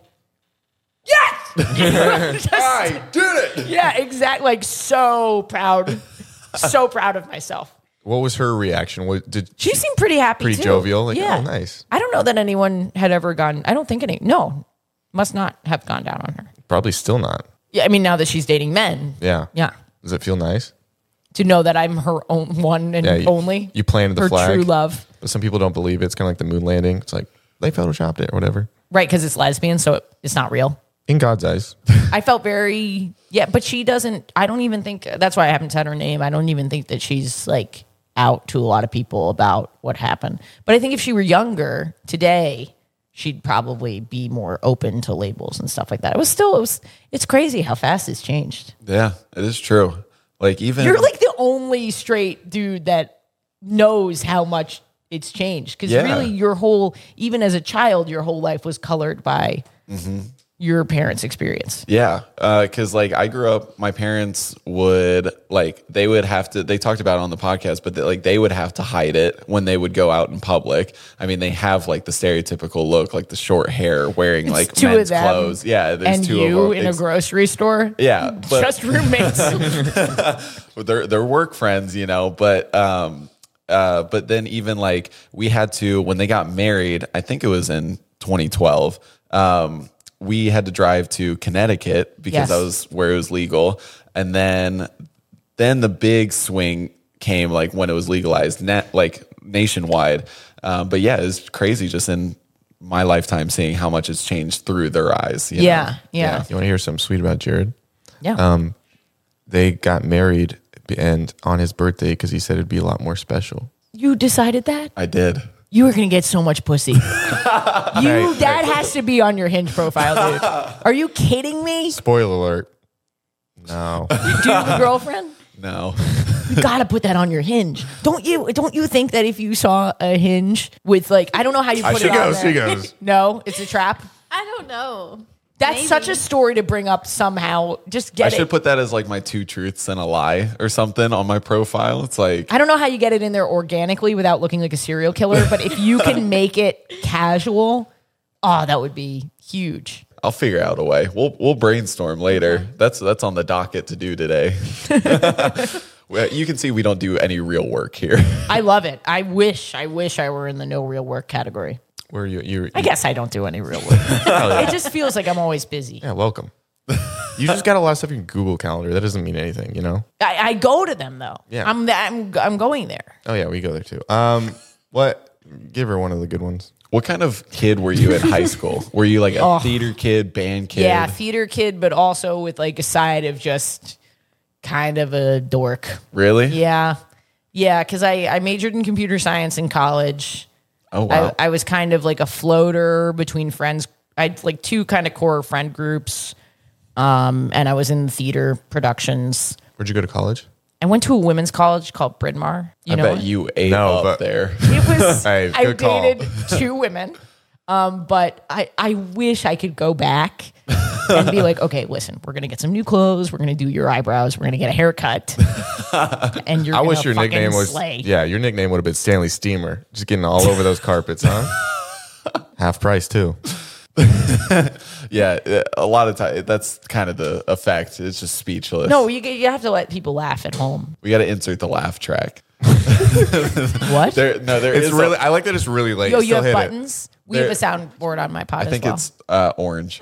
yes. Just- I did it. yeah, exactly. Like so proud, so proud of myself. What was her reaction? What did She seemed pretty happy. Pretty too. jovial, like, yeah. oh, nice. I don't know that anyone had ever gone. I don't think any. No, Must not have gone down on her. Probably still not. Yeah, I mean, now that she's dating men. Yeah. Yeah. Does it feel nice? To know that I'm her own one and Yeah, you, only. You planted the her flag. true love. But some people don't believe it. It's kind of like the moon landing. It's like they photoshopped it or whatever. Right, because it's lesbian, so it, it's not real. In God's eyes. I felt very, yeah, but she doesn't, I don't even think, that's why I haven't said her name. I don't even think that she's like out to a lot of people about what happened. But I think if she were younger today, she'd probably be more open to labels and stuff like that. It was still, it was, it's crazy how fast it's changed. Yeah, it is true. Like even You're like the only straight dude that knows how much it's changed. Because Yeah. really your whole, even as a child, your whole life was colored by your parents' experience. Yeah, because like I grew up, my parents would like they would have to. They talked about it on the podcast, but they, like they would have to hide it when they would go out in public. I mean, they have like the stereotypical look, like the short hair, wearing like two men's of them, clothes. Yeah, there's and two you of them in a Ex- grocery store. Yeah, but Just roommates. they're they're work friends, you know. But um, uh, but then even like we had to when they got married. I think it was in twenty twelve. Um, we had to drive to Connecticut because Yes. that was where it was legal. And then, then the big swing came like when it was legalized net, like nationwide. Um, but yeah, it's crazy just in my lifetime seeing how much it's changed through their eyes. You Yeah, know? yeah. You want to hear something sweet about Jared? Yeah. Um, they got married and on his birthday because he said it'd be a lot more special. You decided that? I did. You were going to get so much pussy. you, that has to be on your Hinge profile, dude. Are you kidding me? Spoiler alert. No. Do you have a girlfriend? No. You got to put that on your Hinge. Don't you Don't you think that if you saw a Hinge with like, I don't know how you put she it on goes, there. she goes. No, it's a trap. I don't know. That's Maybe. such a story to bring up somehow. Just get I it. should put that as like my two truths and a lie or something on my profile. It's like, I don't know how you get it in there organically without looking like a serial killer, but if you can make it casual, oh, that would be huge. I'll figure out a way. We'll we'll brainstorm later. That's that's on the docket to do today. Well, you can see we don't do any real work here. I love it. I wish, I wish I were in the no real work category. Where you? You? I guess I don't do any real work. It just feels like I'm always busy. Yeah. Welcome. You just got a lot of stuff in your Google Calendar. That doesn't mean anything, you know. I, I go to them though. Yeah. I'm, I'm I'm going there. Oh yeah, we go there too. Um, what? Give her one of the good ones. What kind of kid were you in high school? Were you like a Oh. theater kid, band kid? Yeah, theater kid, but also with like a side of just kind of a dork. Really? Yeah, yeah, because I I majored in computer science in college. Oh wow. I, I was kind of like a floater between friends. I had like two kind of core friend groups, um, and I was in theater productions. Where'd you go to college? I went to a women's college called Bryn Mawr. You I know, bet it? you ate No, up but- there. It was. Hey, I good call. dated two women, um, but I I wish I could go back and be like, okay, listen, we're gonna get some new clothes. We're gonna do your eyebrows. We're gonna get a haircut. And you're. I gonna wish your fucking nickname was. slay. Yeah, your nickname would have been Stanley Steamer. Just getting all over those carpets, huh? Half price too. Yeah, a lot of time that's kind of the effect. It's just speechless. No, you you have to let people laugh at home. we got to insert the laugh track. What? There, no, there It's is really. A, I like that it's really late. Yo, you Still have hit buttons. We There- have a soundboard on my pod I think as well. it's uh, orange.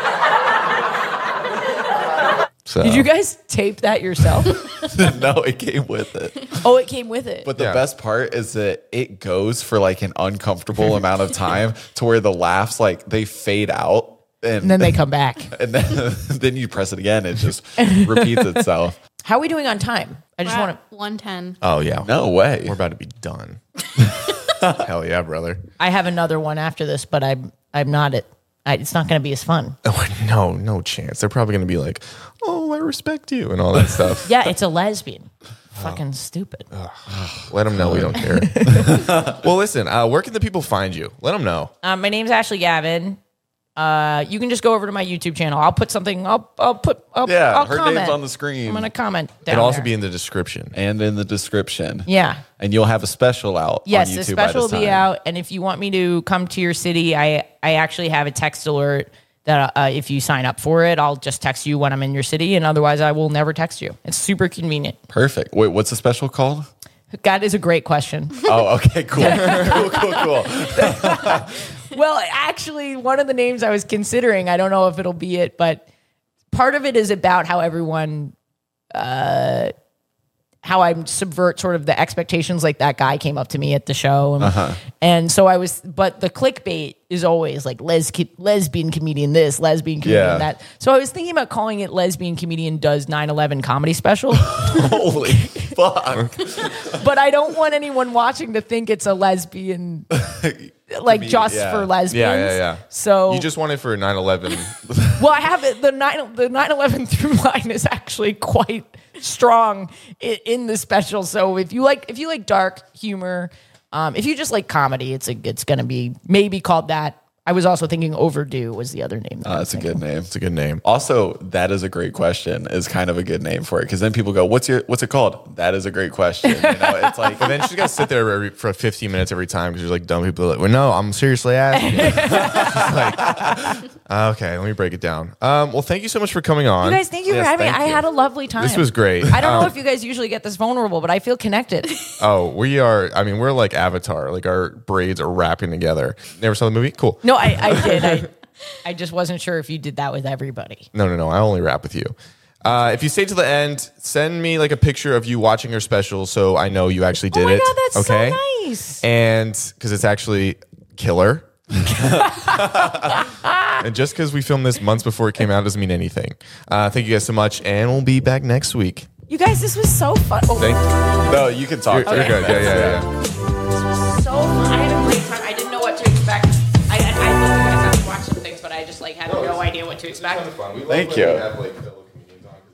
it. So. Did you guys tape that yourself? No, it came with it. Oh, it came with it. But the Yeah. best part is that it goes for like an uncomfortable amount of time to where the laughs like they fade out and, and then they come back. and then then you press it again. It just repeats itself. How are we doing on time? I just want to. one ten. Oh yeah. No way. We're about to be done. Hell yeah, brother. I have another one after this, but I'm I'm not it. I, it's not going to be as fun. Oh, no, no chance. They're probably going to be like, "Oh, I respect you," and all that stuff. Yeah, it's a lesbian. Fucking stupid. Let them know we don't care. Well, listen. Uh, where can the people find you? Let them know. Um, my name's Ashley Gavin. Uh, you can just go over to my YouTube channel. I'll put something. I'll I'll put. I'll, Yeah, I'll her comment. name's on the screen. I'm gonna comment. Down It'll also there. be in the description. and in the description. Yeah. And you'll have a special out. Yes, on the YouTube by special will this be time. out. And if you want me to come to your city, I I actually have a text alert that uh, if you sign up for it, I'll just text you when I'm in your city, and otherwise I will never text you. It's super convenient. Perfect. Wait, what's the special called? That is a great question. Oh, okay, cool, cool, cool, cool. Well, actually, one of the names I was considering, I don't know if it'll be it, but part of it is about how everyone, uh, how I subvert sort of the expectations. Like that guy came up to me at the show. And, uh-huh. and so I was, but the clickbait is always like les- lesbian comedian this, lesbian comedian Yeah. that. So I was thinking about calling it lesbian comedian does nine eleven comedy special. Holy fuck. But I don't want anyone watching to think it's a lesbian, like be- just yeah. for lesbians. Yeah, yeah, yeah. So You just want it for nine eleven. well, I have it. The nine the nine eleven through line is actually quite strong in, in the special. So if you like if you like dark humor, um, if you just like comedy, it's a it's gonna be maybe called that. I was also thinking Overdue was the other name. That Oh, that's a good name. It's a good name. Also, that is a great question. Is kind of a good name for it because then people go, "What's your What's it called?" That is a great question. You know, it's like, But then she's got to sit there every, for fifteen minutes every time because there's like dumb people. Like, well, no, I'm seriously asking. like, okay, let me break it down. Um, well, thank you so much for coming on. You guys, thank you Yes, for having me. thank I you. had a lovely time. This was great. I don't know Um, if you guys usually get this vulnerable, but I feel connected. Oh, we are. I mean, we're like Avatar. Like our braids are wrapping together. Never saw the movie? Cool. No, I, I did. I, I just wasn't sure if you did that with everybody. No, no, no. I only rap with you. Uh, if you stay to the end, send me like a picture of you watching your special so I know you actually did Oh my it. God, that's okay? so nice. And because it's actually killer. And just because we filmed this months before it came out doesn't mean anything. Uh, thank you guys so much, and we'll be back next week. You guys, this was so fun. Oh, Thank you. no, you can talk. You're, you're good. Yeah, yeah, yeah. This was so fun. I had a great time. I didn't know what to expect. I, I, I thought you guys had to watch some things, but I just like had no idea what to expect. Thank you.